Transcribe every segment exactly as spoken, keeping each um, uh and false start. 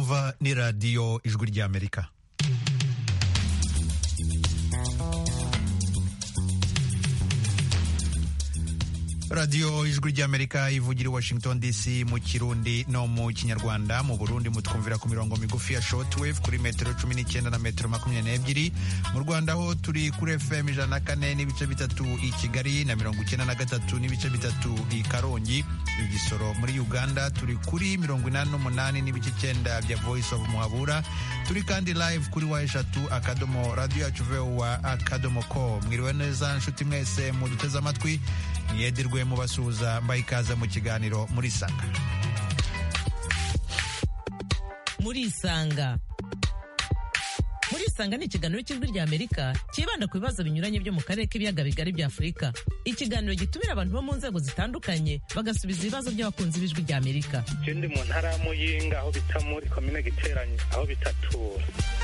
mwumva ni radiyo ijwi ry'Amerika. radiyo ijwi ry'Amerika ivugira i Washington D C mu Kirundi no mu Kinyarwanda. Mu Burundi mutwumvira ku mirongo migufi ya shortwave kuri metero cumi n'icyenda na metero makumyabiri n'ebyiri. Mu Rwanda ho turi kuri F M ijana na kane n'ibice bitatu i Kigali na mirongo icyenda na gatatu n'ibice bitatu i Karongi. I Gisoro muri Uganda turi kuri mirongo inani n'umunani n'ibice icyenda bya Voice of Muhabura. Turi kandi live kuri wa eshatu akadomo radio yacu voa akadomo com. Mwiriwe neza nshuti mwese muduteze amatwi. Niyedirwe mu basuhuza mbaye ikaze mu kiganiro muri Isanga. Muri Isanga Muri Isanga ni ikiganiro cy'ijwi ry'Amerika kibanda ku bibazo binyuranye byo mu karere k'ibiyaga bigari bya Afurika. Ikiganiro gitumira abantu bo mu nzego zitandukanye bagasubiza ibibazo by'abakunzi b'ijwi ry'Amerika. Ikindi mu ntara ya Muyinga aho bita muri komine Giteranye aho bitatura.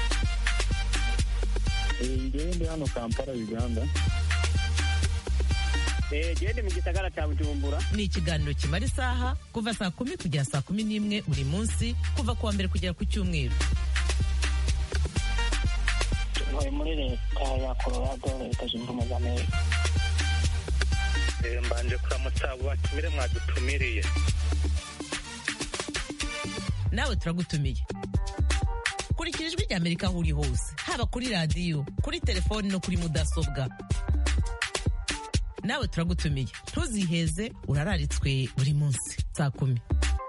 Ngende hano Kampala Uganda. Eh gende mu gisagara cya Bujumbura. Ni ikiganiro kimara isaha kuva saa kumi kugera saa kumi n'imwe buri munsi kuva kuwa mbere kugera ku cyumweru. Tuvuye muri leta ya Colorado, leta zunze ubumwe za Amerika. Eh mbanje kuramutsa batumire mwadutumiriye. Nawe turagutumiye. Kurikira ijwi ry'Amerika aho uri hose, haba kuri radiyo, kuri telefoni no kuri mudasobwa. Nawe turagutumiye. Ntuziheze, urararitswe buri munsi saa kumi.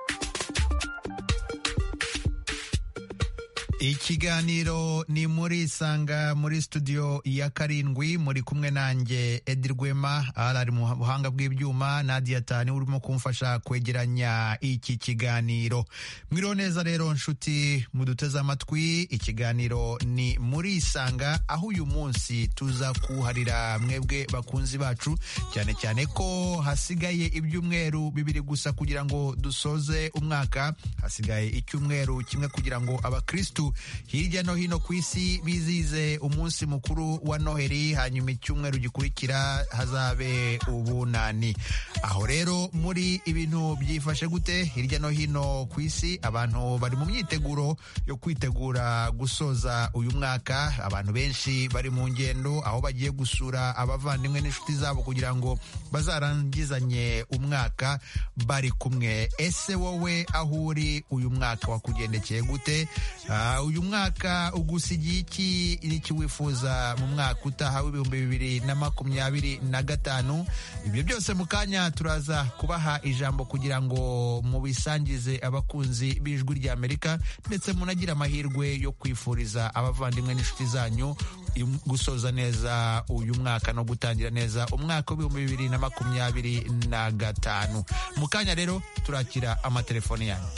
Ikiganiro ni muri Isanga muri studio ya karindwi. Muri kumwe nanjye Edi Rwema, ari mu buhanga bw'ibyuma, Nadia Tani urimo kumfasha kwegeranya iki kiganiro. Mwiriwe neza rero nshuti muduteze amatwi. Ikiganiro ni muri Isanga aho uyu munsi tuza kuharira mwebwe bakunzi bacu, cyane cyane ko hasigaye ibyumweru bibiri gusa kugira ngo dusoze umwaka. Hasigaye icyumweru kimwe kugira ngo abakristu hirya no hino ku isi bizize umunsi mukuru wa Noheli, hanyuma icyumweru gikurikira hazabe ubunani. Aho rero muri ibintu byifashe gute hirya no hino ku isi? Abantu bari mu myiteguro yo kwitegura gusoza uyu mwaka. Abantu benshi bari mu ngendo aho bagiye gusura abavandimwe n'inshuti zabo kugira ngo bazarangizanye umwaka bari kumwe. Ese wowe aho uri uyu mwaka wakugendekeye gute? Uh, uyu mwaka ugusigiye iki n'iki wifuza mu mwaka utaha w'ibihumbi bibiri na makumyabiri na gatanu? Ibyo byose mu kanya turaza kubaha ijambo kugira ngo mubisangize abakunzi b'ijwi ry'Amerika, ndetse munagira amahirwe yo kwifuriza abavandimwe n'inshuti zanyu gusoza neza uyu mwaka no gutangira neza umwaka w'ibihumbi bibiri na makumyabiri na gatanu. Mu kanya rero turakira amatelefoni yanyu.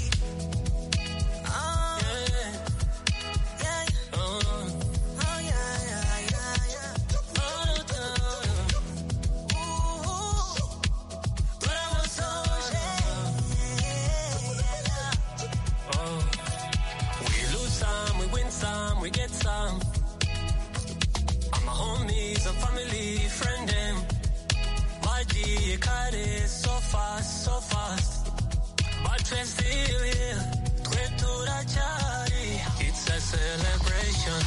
So fast, but we're still here. It's a celebration.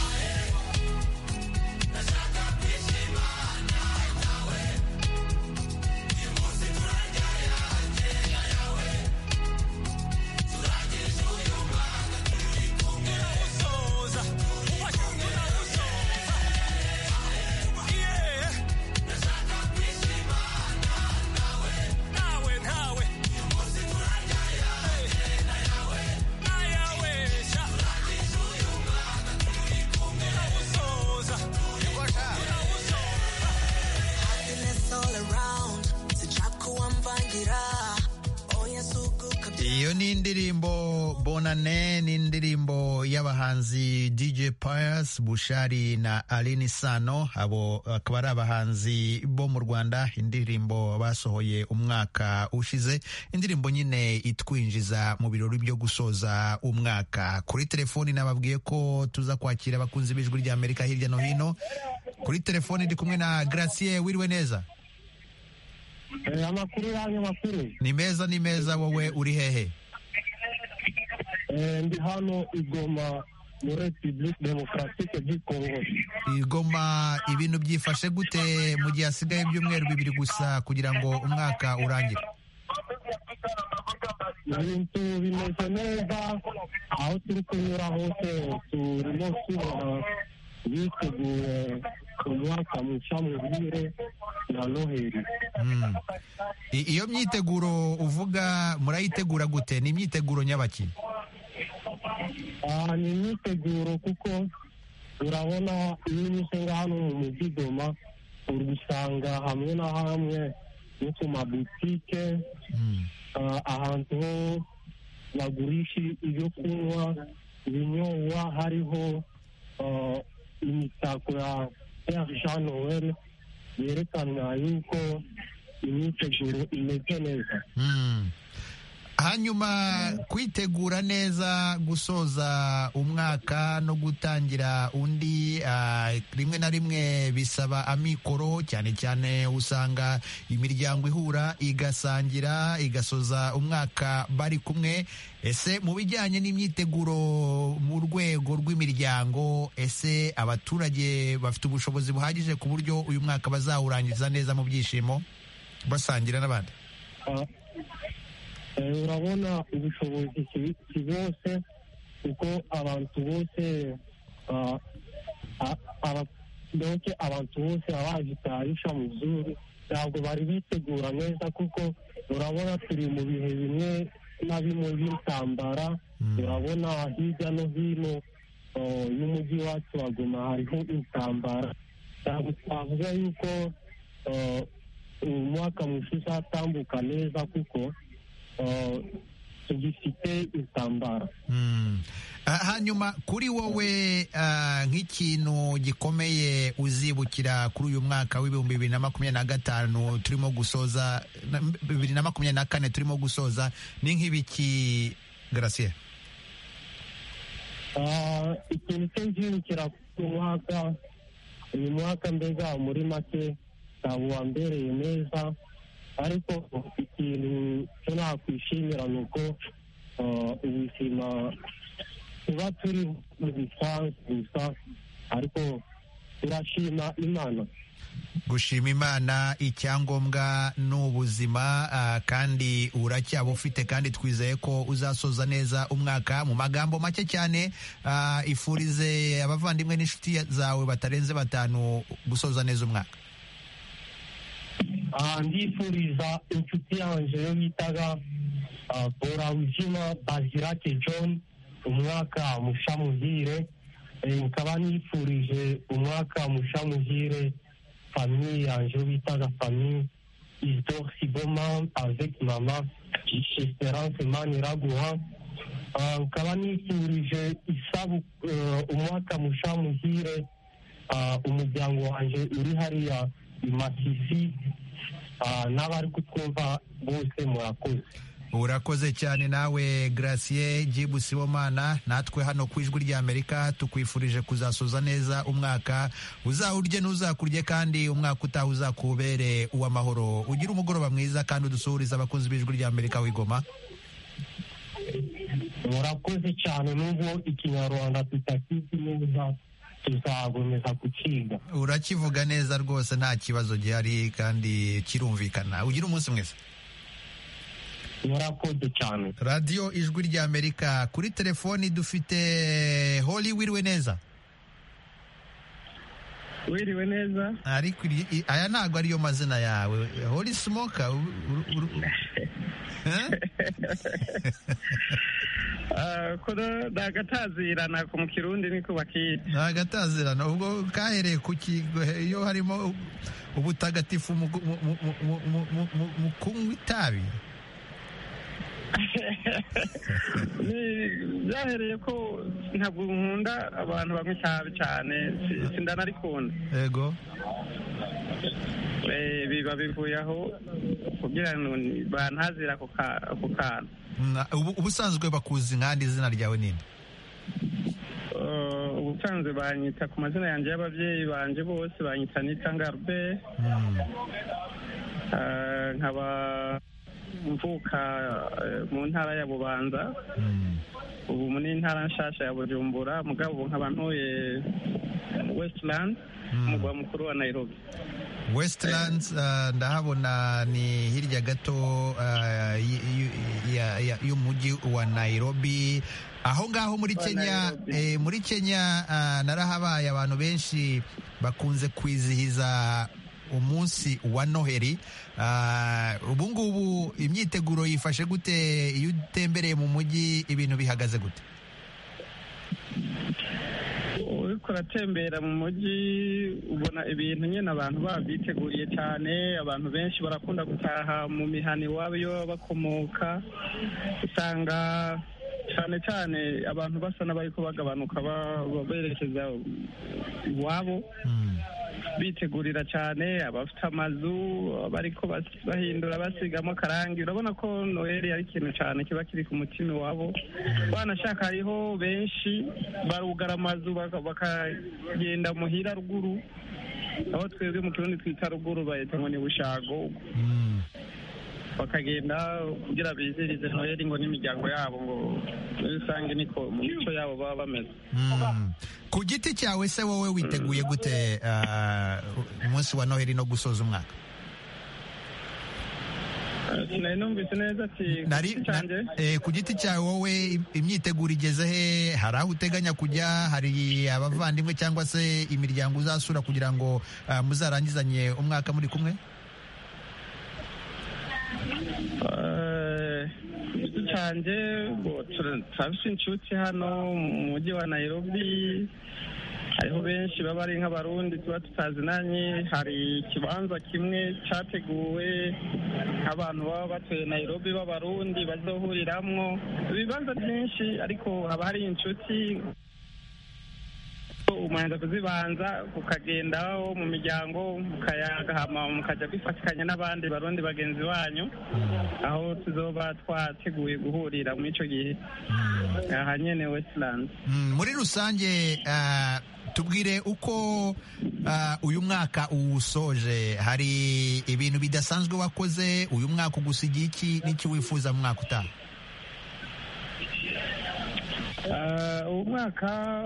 Iyo ni indirimbo Bonane, ni indirimbo y'abahanzi D J Pius, Bushari na Aline Sano. Abo akaba ari abahanzi bo mu Rwanda. Indirimbo basohoye umwaka ushize, indirimbo nyine itwinjiza mu birori byo gusoza umwaka. Kuri telefoni nababwiye ko tuza kwakira abakunzi b'ijwi ry'Amerika hirya no hino. Kuri telefoni ndi kumwe na Gracie. Wiriwe neza? Eh, amakuru yanyu makuru. Ni meza ni meza. Wowe uri hehe? Eh, ndi hano igoma muri Republique Democratique du Congo. igoma ibintu byifashe gute mu gihe hasigaye ibyumweru bibiri gusa kugira ngo umwaka urangire? Ibintu bimeze neza, aho turi kunyura hose turimo tubona biteguye umwaka mushya muhire na Noheli. Mm. I- iyo myiteguro uvuga murayitegura gute? Ni imyiteguro nyabaki? Ah, ni imyiteguro kuko urabona iyo unyuze nga hano mu mujyi Goma uri gusanga hamwe na hamwe no ku mabutike Mm. ah, ahantu ho bagurisha ibyo kunywa ibinyobwa hariho ah, imitako ya Père Jean Noel yerekana yuko imyiteguro imeze neza. Mm. Hanyuma kwitegura neza gusoza umwaka no gutangira undi, ah, rimwe na rimwe bisaba amikoro, cyane cyane usanga imiryango ihura igasangira igasoza umwaka bari kumwe. Ese mu bijyanye n'imyiteguro mu rwego rw'imiryango, ese abaturage bafite ubushobozi buhagije ku buryo uyu mwaka bazawurangiza neza mu byishimo basangira n'abandi? Ah, eh, urabona ubushobozi si si bose kuko abantu bose ah, ah, aba- donc abantu bose baba bagitarisha muzuri ntabwo bari bitegura neza kuko urabona turi mu bihe bimwe na bimwe by'intambara. Mm. urabona hirya no hino oh, y'umujyi wacu wa Goma hariho intambara. ntabwo twavuga yuko oh, umwaka mushya uzatambuka neza kuko uh, tugifite intambara. Mm. Ah, hanyuma kuri wowe, ah, nk'ikintu gikomeye uzibukira kuri uyu mwaka w'ibihumbi bibiri na makumyabiri na gatanu turimo gusoza, na- bibiri na makumyabiri na kane turimo gusoza, ni nk'ibiki Gratien? Ah, ikintu cyo nzibukira ku mwaka uyu mwaka mbega muri make ntabwo wambereye neza, ariko ikintu cyo nakwishimira ni uko ah, ubuzima tuba turi mu bisanzwe gusa, ariko turashima Imana. Gushima Imana, icyangombwa ni ubuzima, ah, kandi uracyaba ufite, kandi twizeye ko uzasoza neza umwaka. Mu magambo make cyane, ah, ifurize abavandimwe n'inshuti zawe batarenze batanu gusoza neza umwaka. Ah, ndifuriza inshuti yanjye yo bitaga ah, Borawujima Bazirake John umwaka musha muhire. Eh, nkaba nifurije umwaka musha muhire famille yanjye yo bitaga famille Isidore Siboma avec mama Esperance Maniraguha. Ah, nkaba nifurije isabu eh, umwaka musha muhire ah, umuryango wanjye uri hariya i Masisi. Ah, n'abari kutwumva bose murakoze. Urakoze cyane nawe Gratien Jibu Sibomana. Natwe hano ku Ijwi ry'Amerika tukwifurije kuzasoza neza umwaka, uzawurye n'uzakurye, kandi umwaka utaha uzakubere uw'amahoro. Ugira umugoroba mwiza kandi udusuhuriza abakunzi b'Ijwi ry'Amerika w'Igoma. Murakoze cyane, n'ubwo ikinyarwanda tutakizi neza tuzakomeza kukiga. Urakivuga neza rwose, nta kibazo gihari kandi kirumvikana. Ugira umunsi mwiza. Murakoze cyane. Radio Ijwi ry'Amerika, kuri telefoni dufite Holly. Wiriwe neza? Wiriwe neza. Ariko iri- aya ntabwo ariyo mazina yawe, Holly Smoker. u- u- u- Eh? kono dagatazirana ku mu kirundi niko bakita. Nagatazirana ubwo kahereye ku kigo, iyo harimo ubutagatifu mu mu- mu- mu- mu- mu- mu- mu kunywa itabi. Ni- byahereye ko ntabwo nkunda abantu banywa itabi cyane, si- sindanarikunda. Yego. Eh, biba bivuye aho kugira ngo ni- bantazira ako ka- ako kantu. Na- ubu- ubusanzwe bakuzi nkandi, izina ryawe ninde? Eh, ubusanzwe banyita ku mazina yanjye y'ababyeyi banje bose, banyita Nita Ngarbe. Mm. Eh, nkaba mvuka mu ntara ya Bubanza ubu mu ntara nshasha ya Bujumbura mugabo ubu nkaba ntuye Westland umugwa mukuru wa Nairobi. Westlands uh, ndahabona ni hirya gato uh, y'umujyi wa Nairobi aho ngaho muri Kenya. Eh, muri Kenya uh, narahabaye abantu benshi bakunze kwizihiza umunsi wa Noheli. Uh, ubu ngubu imyiteguro yifashe gute? Iyo utembereye mu mujyi ibintu bihagaze gute? uriko uratembera mu mujyi ubona ibintu nyine abantu babyiteguriye cyane. Abantu benshi barakunda gutaha mu mihana iwabo iyo bakomoka, usanga cyane cyane abantu basa n'abariko bagabanuka berekeza iwabo bitegurira cyane. Abafite amazu bariko bahindura basigamo akarangi. Urabona ko Noheli ari ikintu cyane kiba kiri ku mutima wabo. Banashaka hariho benshi barugara amazu bakagenda muhira ruguru, aho twebwe mu Kirundi twita ruguru bayita ngo ni Bushago, bakagenda kugira bizirize Noheli ngo n'imiryango yabo, ngo rusange niko mu mico yabo baba bameze. Ku giti cyawe se wowe witeguye gute umunsi wa Noheli no gusoza umwaka? Sinari numvise neza ati ku giti cyawe wowe imyiteguro igeze he? Hari aho uteganya kujya? Hari abavandimwe cyangwa se imiryango uzasura kugira ngo muzarangizanye umwaka muri kumwe? cyanje turafite inshuti hano mu mujyi wa Nairobi. Hariho benshi baba ari nk'abarundi tuba tutazinanye. Hari ikibanza kimwe cyateguwe nk'abantu baba batuye Nairobi b'abarundi bazohuriramwo. Ibibanza byinshi, ariko haba hari inshuti umanza kuzibanza ukagendaho mu miryango mukayagahama mukajya kwifatikanya n'abandi barundi bagenzi banyu aho tuzoba twateguye guhurira muri icyo gihe aha nyene Westland. Muri rusange uh, tubwire uko uh, uyu mwaka uwusoje. Hari ibintu bidasanzwe wakoze uyu mwaka? Ugusigiye iki n'iki wifuza mu mwaka utaha? Uh, uyu mwaka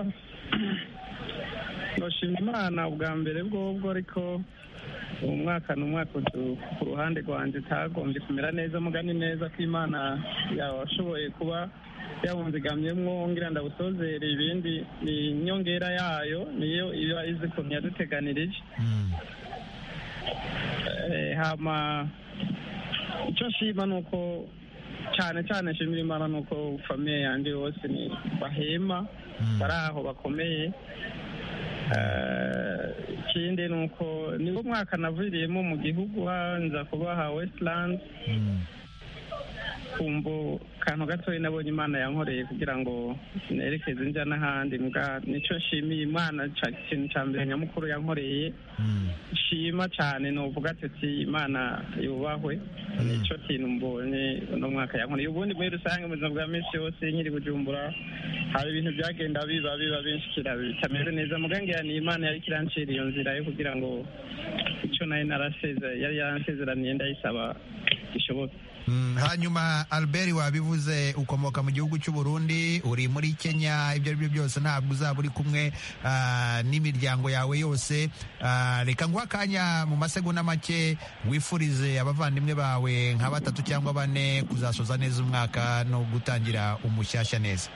noshima Imana ubwa mbere bwobwo, ariko uwo mwaka ni umwaka ku ruhande rwanjye utagombye kumera neza. Mugani neza ko Imana yashoboye kuba yawunzigamyemwo ngira ndawusozere. Ibindi ni inyongera yayo, niyo iba izi ukuntu yaduteganirije. Hama icyo nshima ni uko cyane cyane nshimira Imana ni uko famiye yanjye yose ni bahema bari aho bakomeye. Ikindi ni uko niwo mwaka naviriyemo mu gihugu nza kubaha Westland. Kumbo kantu gatoya nabonye Imana yankoreye kugira ngo nerekeze njya n'ahandi. Mbwa nicyo nshimiye Imana, ikintu cya mbere nyamukuru yankoreye nshima cyane. Novuga ati Imana yubahwe, nicyo kintu mbonye uno mwaka yankoreye. Ubundi muri rusange mu buzima bwa minsi yose nkiri Bujumbura hari ibintu byagenda biba biba binshikira bitameze neza. Mugangira ni Imana yari kirancira iyo nzira yo kugira ngo icyo nayo naraseze yari yansezeraniye ndayisaba ishoboke. Mm, hanyuma Albert, wabivuze ukomoka mu gihugu cy'u Burundi, uri muri Kenya. Ibyo ari byo byose ntabwo uzaba uri kumwe uh, n'imiryango yawe yose. Uh, reka nguha akanya mu masegonda make wifurize abavandimwe bawe nka batatu cyangwa bane kuzasoza neza umwaka no gutangira umushyashya neza.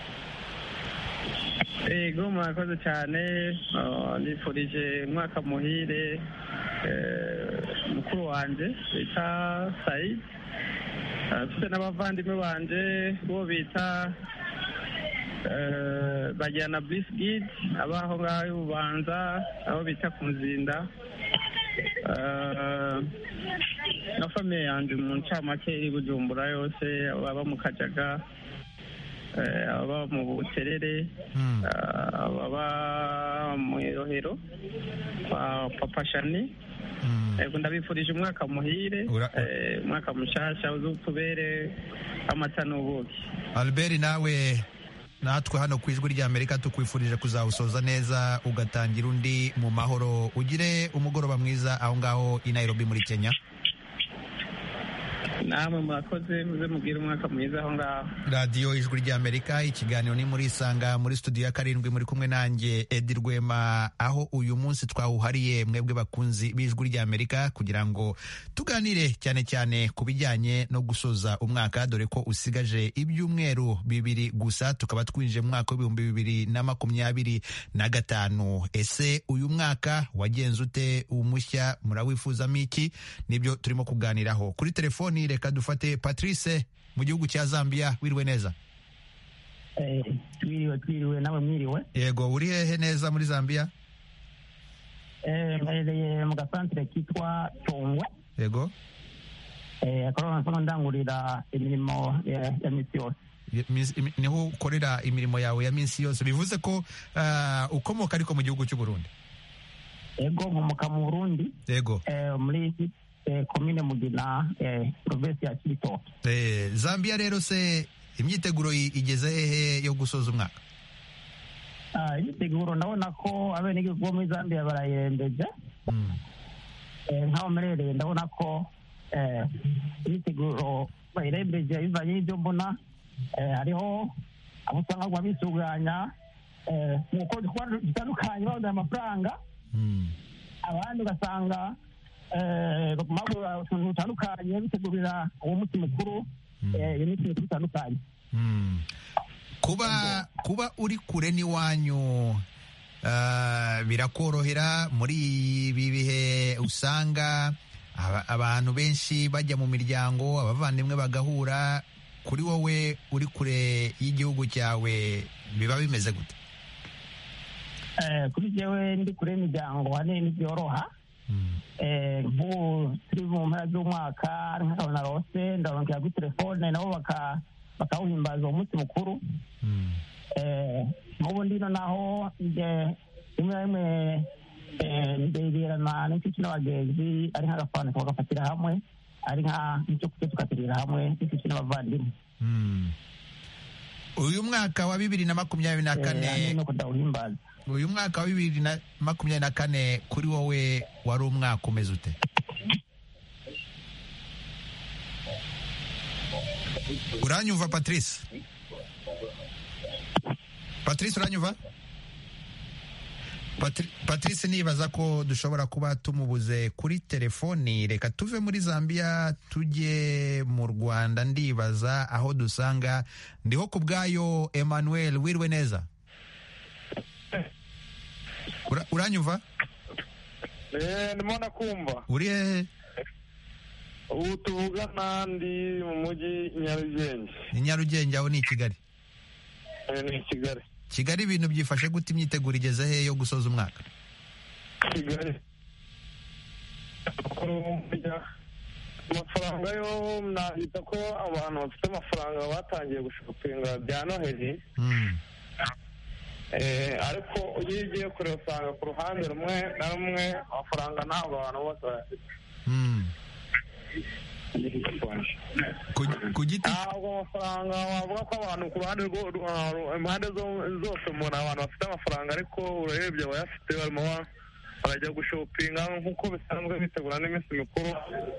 Ego murakoze cyane. Nifurije umwaka muhire mukuru wanjye bita Said, mfite n'abavandimwe banje bo bita Bajyana Biscuit abaho ngaho Bubanza, abo bita ku Nzinda, na famiye yanjye mu ncamake iri Bujumbura yose, ababa mu Kajaga, ababa mu Buterere, ababa mu Irohero kwa Papa Shani. Ego ndabifurije umwaka muhire, umwaka mushasha uzutubere amata n'ubuki. Albert, nawe natwe hano ku Ijwi ry'Amerika tukwifurije kuzawusoza neza ugatangira undi mu mahoro. Ugire umugoroba mwiza aho ngaho i Nairobi muri Kenya. namwe murakoze muze mubwire umwaka mwiza aho ngaho. radiyo ijwi ry'Amerika, ikiganiro ni muri Isanga, muri studio ya karindwi muri kumwe nanjye Edi Rwema, aho uyu munsi twawuhariye mwebwe bakunzi b'ijwi ry'Amerika kugira ngo tuganire cyane cyane ku bijyanye no gusoza umwaka, dore ko usigaje ibyumweru bibiri gusa tukaba twinjiye mu mwaka w'ibihumbi bibiri na makumyabiri na gatanu. Ese uyu mwaka wagenze ute? Umushya murawifuzamo iki? Nibyo turimo kuganiraho. Kuri telefoni reka dufate Patrice mu gihugu cya Zambia. Wiriwe neza? Eh, twiriwe twiriwe nawe mwiriwe. Yego, uri hehe neza muri Zambia? Eh, mpereye mu gasantere kitwa Tongwe. Yego. Eh, akaba nsoma ndangurira imirimo ya, ya misi yose. Niho ukorera imirimo yawe ya minsi yose, bivuze ko uh, ukomoka ariko mu gihugu cy'u Burundi? Ego, nkomoka mu Burundi. Yego. Eh, muri eh, komine Mugina, eh, province ya Kibitoke. Eh, Zambia rero se imyiteguro igeze hehe yo gusoza umwaka? Ah, imyiteguro ndabona ko abenegihugu bo muri Zambia barayirembeje. Mm. Eh, nkaho merereye ndabona ko eh, imyiteguro bayirembeje bivanye n'ibyo mbona. Eh, hariho abo usanga ngo bisuganya eh, nk'uko dutandukanye babona amafaranga. Mm. Abandi ugasanga eh, baguma utuntu dutandukanye bitegurira uwo munsi mukuru, iyo minsi mikuru itandukanye. Mm. kuba kuba uri kure n'iwanyu uh, birakorohera muri ibi bihe usanga aba, abantu benshi bajya mu miryango, abavandimwe bagahura. Kuri wowe uri kure y'igihugu cyawe biba bimeze gute? Eh, kuri jewe ndi kure y'imiryango hanini byoroha. Mm. Eh, nk'ubu turi mu mpera z'umwaka nk'abana rose ndababwira kuri telefone nabo baka bakawuhimbaza uwo munsi mukuru. Mm. Eh, nk'ubu ndino naho nje rimwe na rimwe eh, ndegerana n'inshuti n'abagenzi, ari nk'agafana tukagafatira hamwe, ari nk'icyo kurya tugaterera hamwe n'inshuti n'abavandimwe. Mm. Uyu mwaka wa bibiri na makumyabiri na kane eh, no kudawuhimbaza. Uyu mwaka wa bibiri na makumyabiri na kane kuri wowe wari umwaka umeze ute? Uranyumva Patrice? Patrice uranyumva? Patri, Patrice nibaza ko dushobora kuba tumubuze kuri telefoni. Reka tuve muri Zambia tujye mu Rwanda, ndibaza aho dusanga ndiho ku bwayo Emmanuel. Wiriwe neza? Ura, uranyumva? Eh, ndimo nakumva. Uri hehe? Ubu tuvugana ndi mu mujyi Nyarugenge. Ni Nyarugenge, aho ni i Kigali? Eh, ni Kigali. Kigali ibintu byifashe gute? Imyiteguro igeze he yo gusoza umwaka? Kigali amafaranga yo nahita ko abantu bafite amafaranga batangiye gushopinga bya Noheli. Mm. Eh, ariko iyo ugiye kureba usanga ku ruhande rumwe na rumwe amafaranga ntabwo abantu bose bayafite. Mm. Ku giti ntabwo amafaranga wavuga ko abantu ku ruhande impande zose umuntu abantu bafite amafaranga, ariko urebye abayafite barimo barajya gushopinga nk'uko bisanzwe bitegura n'iminsi mikuru.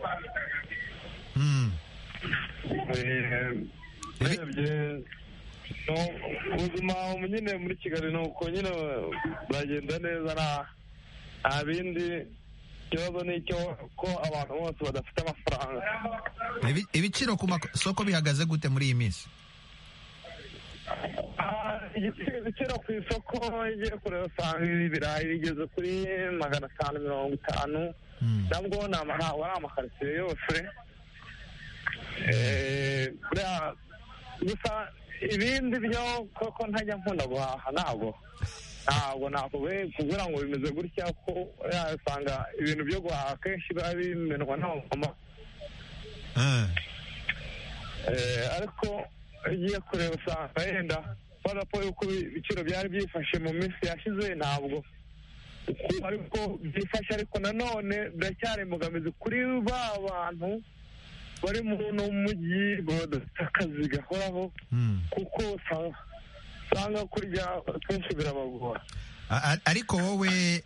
urebye ubuzima nyine muri Kigali ni uko nyine buragenda neza, nta bindi. Ikibazo ni icyo ko abantu bose badafite amafaranga. Ibiciro ku masoko bihagaze gute muri iyi minsi? Ibiciro ku isoko igiye kureba usanga ibirayi bigeze kuri magana atanu mirongo itanu. Nabwo ntabwo ari amakaritsiye yose. Gusa ibindi byo koko ntajya nkunda guhaha, ntabwo ntabwo nakuvuye kugira ngo bimeze gutya, ko yasanga ibintu byo guhaha kenshi biba bimenwa n'abamama. Ariko igiye kureba usanga yenda kubera ko yuko ibiciro byari byifashe mu minsi yashize ntabwo ariko byifashe, ariko nanone biracyari imbogamizi kuri ba bantu bari mu mujyi badafite akazi gahoraho, kuko usanga kurya kenshi birabagora. Ariko wowe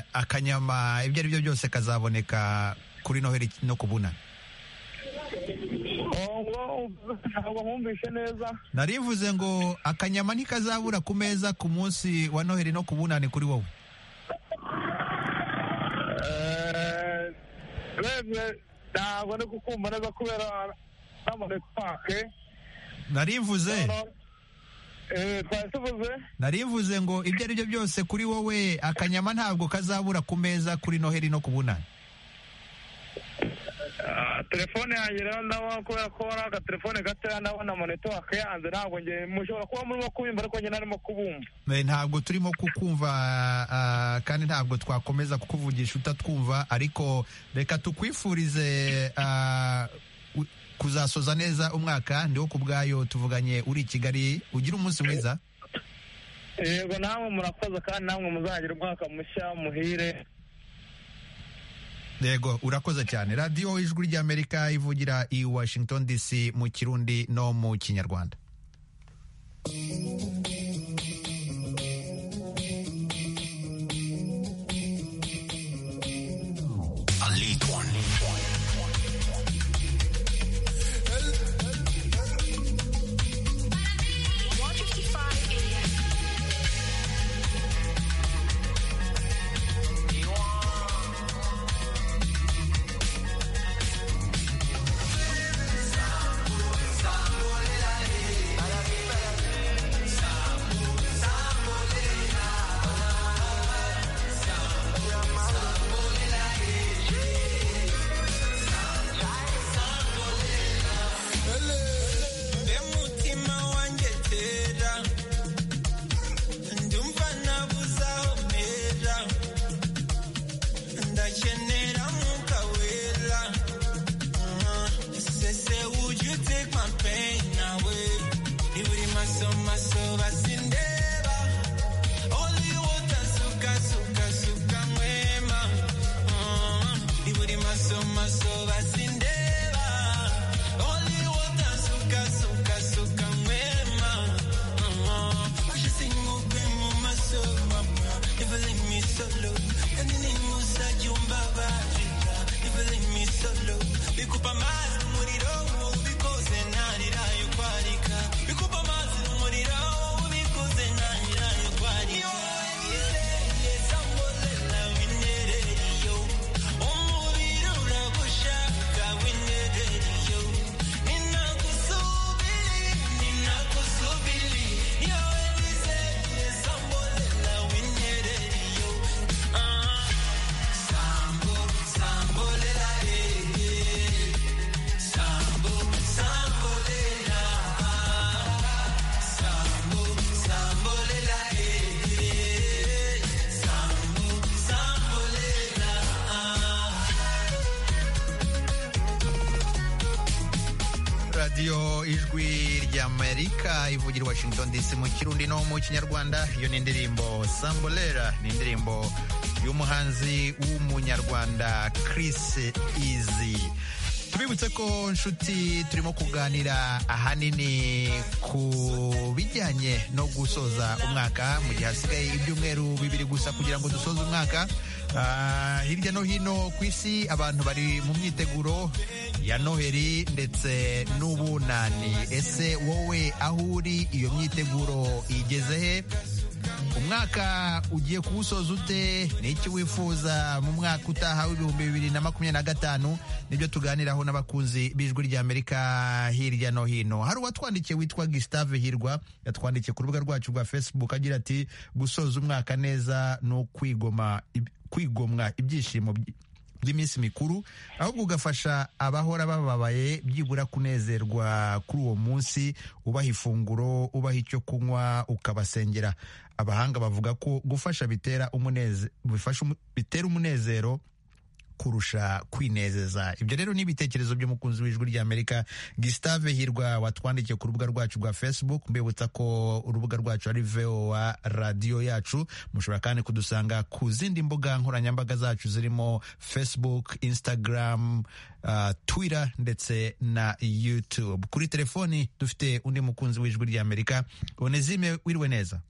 akanyama ibyo ari byo byose kazaboneka kuri Noheli no kubunana? ntabwo nkumvishe neza. narivuze ngo akanyama ntikazabura ku meza ku munsi wa noheli no ku bunani kuri wowe. Rebe ntabwo ndi kukumva neza kubera n'amanetwake. narivuze Eh, twari tuvuze narivuze ngo ibyo ari byo byose kuri wowe akanyama ntabwo kazabura ku meza kuri noheli no ku bunani. Ah, telefone yanjye rero ndabona kubera ko ari agatelefone gatoya ndabona amanetwake yanze ntabwo nge mushobora kuba murimo kubimva ariko nge narimo kubumva. Eh, ntabwo turimo kukumva ah, kandi ntabwo twakomeza kukuvugisha utatwumva, ariko reka tukwifurize ah, u- kuzasoza neza umwaka. Ndiho ku bwayo tuvuganye uri i Kigali, ugira umunsi mwiza. Yego namwe murakoze kandi namwe muzagira umwaka mushya muhire. Yego urakoze cyane. Radiyo Ijwi ry'Amerika ivugira i Washington D C mu Kirundi no mu Kinyarwanda. radiyo ijwi ry'Amerika ivugira i Washington D C mu Kirundi no mu Kinyarwanda. Iyo ni indirimbo Sambolera, ni indirimbo y'umuhanzi w'umunyarwanda Chris Easy. Tubibutse ko nshuti turimo kuganira ahanini ku bijyanye no gusoza umwaka mu gihe hasigaye ibyumweru bibiri gusa kugira ngo dusoze umwaka. Uh, hirya no hino ku isi abantu bari mu myiteguro ya Noheli ndetse n'ubunani. Ese wowe aho uri iyo myiteguro igeze he? Umwaka ugiye kuwusoza ute? Ni iki wifuza mu mwaka utaha w'ibihumbi bibiri na makumyabiri na gatanu? Nibyo tuganiraho n'abakunzi b'Ijwi ry'Amerika hirya no hino. Hari uwatwandikiye witwa Gustave Hirwa, yatwandikiye ku rubuga rwacu rwa Facebook agira ati gusoza umwaka neza no kwigoma kwigomwa ibyishimo by'iminsi mikuru, ahubwo ugafasha abahora bababaye byibura kunezerwa kuri uwo munsi, ubaha ifunguro, ubaha icyo kunywa, ukabasengera. Abahanga bavuga ko gufasha bitera umuneze bifasha bitera umunezero kurusha kwinezeza. Ibyo rero ni ibitekerezo by'umukunzi w'Ijwi ry'Amerika Gustave Hirwa watwandikiye ku rubuga rwacu rwa Facebook. Mbibutsa ko urubuga rwacu ari V O A radio yacu. Mushobora kandi kudusanga ku zindi mbuga nkoranyambaga zacu zirimo Facebook, Instagram, uh, Twitter ndetse na YouTube. Kuri telefoni dufite undi mukunzi w'Ijwi ry'Amerika. Onezime, wiriwe neza?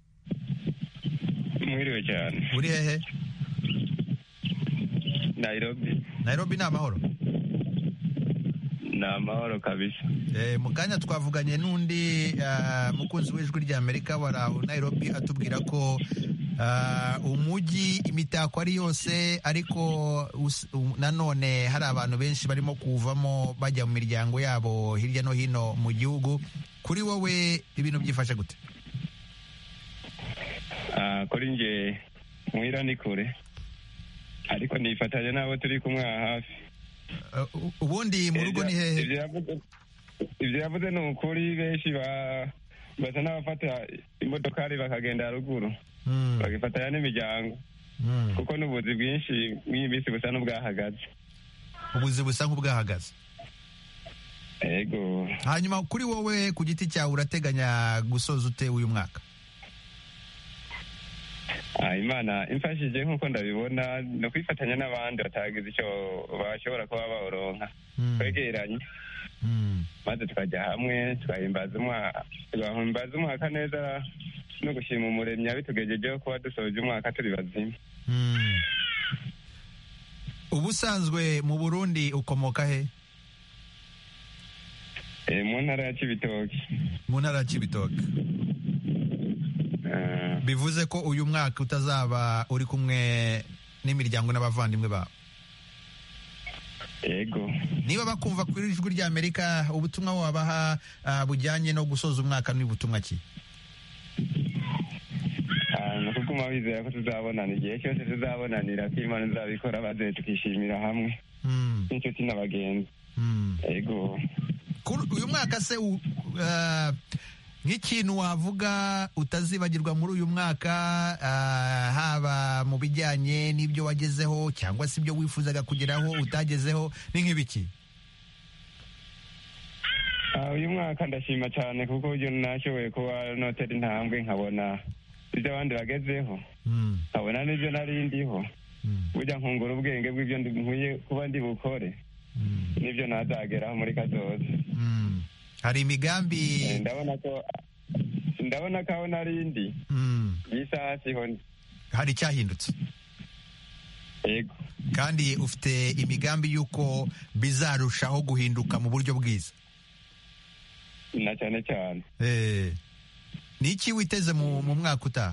Mwiriwe cyane. Uri hehe? Nairobi. Nairobi ni amahoro? ni amahoro kabisa. Eh, mu kanya twavuganye n'undi ah, mukunzi w'ijwi ry'Amerika wari aho Nairobi atubwira ko ah, umujyi imitako ari yose ariko us- um, nanone hari abantu benshi barimo kuvamo bajya mu miryango yabo hirya no hino mu gihugu. Kuri wowe ibintu byifashe gute? Ah, kuri nje muhira ni kure ariko nifatanya n'abo turi kumwe aha hafi. Uh, u- ubundi mu rugo ni hehe? Ibyo yavuze- ibyo yavuze ni ukuri, benshi ba- basa n'abafata imodokari bakagenda haruguru Mm, bagifatanya n'imiryango mm. kuko n'ubuzi bwinshi mw'iyi minsi busa n'ubwahagaze. Ubuzi busa nk'ubwahagaze. Ego. Hanyuma kuri wowe ku giti cyawe urateganya gusoza ute uyu mwaka? Ah, Imana imfashije nk'uko ndabibona no kwifatanya n'abandi batagize icyo bashobora kuba bawuronka, Mm, twegeranye mm. maze tukajya hamwe tugahimbaza umwaka tugahimbaza umwaka neza no gushima umuremyi abitugejejeho kuba dusoje umwaka turi bazima. Mm. Ubusanzwe mu Burundi ukomoka he? Eh, mu ntara ya Cibitoke. Mu ntara ya Cibitoke. Ah, Bivuze ko uyu mwaka utazaba uri kumwe n'imiryango n'abavandimwe bawe. Ego. Niba bakumva kuri ijwi ry'Amerika ubutumwa wabaha ah, bujyanye no gusoza umwaka ni butumwa ki? Ah, ni ukuguma wizera ko tuzabonana igihe cyose tuzabonanira ko Imana izabikora maze tukishimira hamwe Mm, n'inshuti n'abagenzi. mm. Ego. Kuri uyu mwaka se u- ah, nk'ikintu wavuga utazibagirwa muri uyu mwaka, ah, haba mu bijyanye n'ibyo wagezeho cyangwa se ibyo wifuzaga kugeraho utagezeho, ni nk'ibiki? Ah, uyu mwaka ndashima cyane kuko uburyo nashoboye kuba notera intambwe nkabona ibyo abandi bagezeho, Mm, nkabona n'ibyo nari ndiho, mm, burya nkungura ubwenge bw'ibyo ndi- nkwiye kuba ndi bukore mm, n'ibyo nazageraho muri kazoza. mm. Hari imigambi Eh, ndabona ko ndabona ko aho nari ndi mm, iyi saha siho ndi. hari icyahindutse Ego. kandi ufite imigambi y'uko bizarushaho guhinduka mu buryo bwiza. Na cyane cyane. Eh, ni iki witeze mu mu mwaka utaha?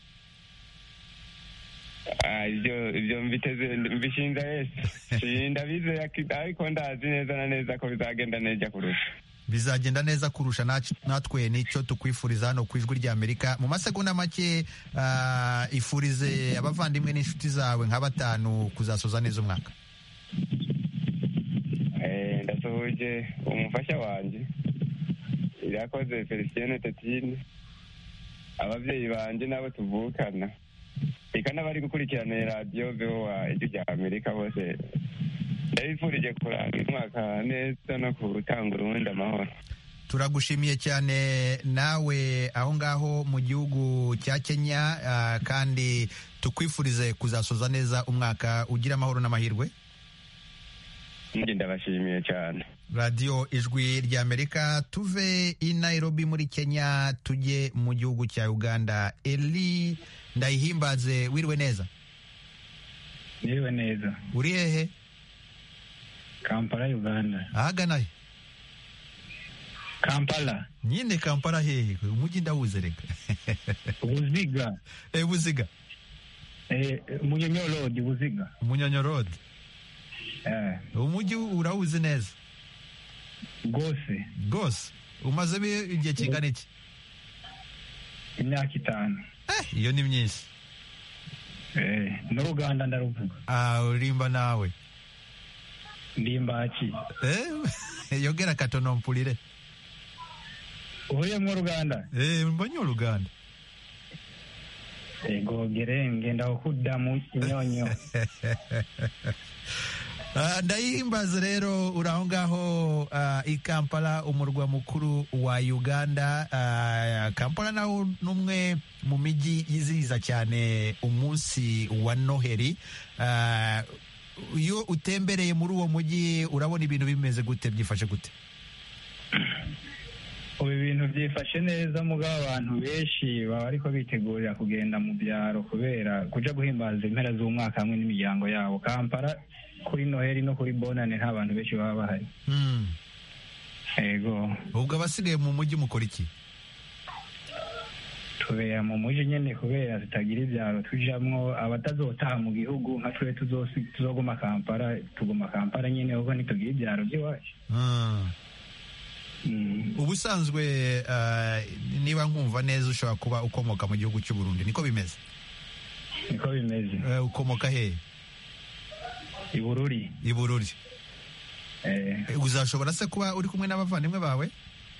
Ah, ibyo ibyo mbiteze mbishinja Yesu. Ndabizeye aki- ariko ndazi neza na neza ko bizagenda neza kurusha. Bizagenda neza kurusha nac- natwe nicyo tukwifuriza hano ku ijwi ry'Amerika. Mu masegonda make ah, ifurize abavandimwe n'inshuti zawe nka batanu kuzasoza neza umwaka. Eh, ndasuhuje umufasha wanjye irakoze Felicien Tetine, ababyeyi banjye n'abo tuvukana, eka n'abari gukurikirana radiyo V O A ijwi rya Amerika bose ndabifurije kuranga umwaka neza no gutanga urundi amahoro. Turagushimiye cyane nawe aho ngaho mu gihugu cya Kenya, ah, kandi tukwifurize kuzasoza neza umwaka ugira amahoro n'amahirwe. Njye ndabashimiye cyane. radiyo ijwi ry'Amerika, tuve i Nairobi muri Kenya tujye mu gihugu cya Uganda. Eli Ndayihimbaze, wiriwe neza? Niriwe neza. Uri hehe? Kampala, Uganda. Ahagana he? Kampala. Nyine Kampala hehe? Umujyi ndawuze reka. Buziga. Eh, Buziga. Eh, Munyonyo Road, Buziga. Munyonyo Road. Eh. Umujyi urawuzi neza? Gose. Gose. Umazemo igihe kingana iki? Imyaka itanu. Eh, iyo ni myinshi. Eh, n'Uganda ndaruvuga. Ah, urimba nawe. Ndimba ki? Eh, yogera katono mpulire. Uhuye mu Uganda? Eh, mbanyo Uganda. Ego gere ngenda okudda mu kinyonyo. Uh, Ndayihimbaza rero uri aho ngaho uh, i Kampala, umurwa mukuru wa Uganda. Uh, Kampala naho n'umwe mu mijyi yizihiza cyane umunsi wa Noheri. Uh, iyo utembereye muri uwo mujyi urabona ibintu bimeze gute, byifashe gute? Ubu ibintu byifashe neza, mugabo abantu benshi baba ariko bitegurira kugenda mu byaro kubera kuja guhimbaza impera z'umwaka hamwe n'imiryango yabo. Kampala kuri Noheri no kuri Bonane nta bantu benshi baba bahari. Mm. yego. ubwo abasigaye mu mujyi mukora iki? tubera mu mujyi nyene kubera zitagira ibyaro tujamwo, abatazotaha mu gihugu nka twe tuzoguma Kampala, tuguma Kampala nyene kuko ntitugira ibyaro by'iwacu. ubusanzwe niba nkumva neza ushobora kuba ukomoka mu gihugu cy'u Burundi, niko bimeze? Niko bimeze. ukomoka he? i Bururi. i Bururi. uzashobora se kuba uri kumwe n'abavandimwe bawe?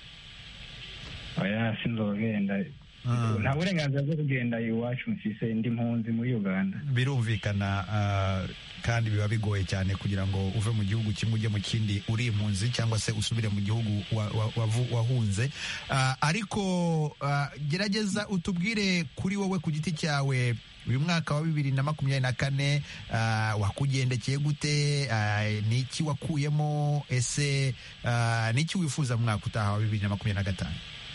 oya sinzogenda, nta burenganzira bwo kugenda iwacu, mfise ndi mpunzi muri Uganda. Birumvikana, kandi biba bigoye cyane kugira ngo uve mu gihugu kimwe ujye mu kindi uri impunzi, cyangwa se usubire mu gihugu wahunze. Ariko gerageza utubwire kuri wowe ku giti cyawe, uyu mwaka wa bibiri na makumyabiri na kane wakugendekeye gute? Ni iki wakuyemo? Ese ni iki wifuza mu mwaka utaha wa bibiri na makumyabiri na gatanu?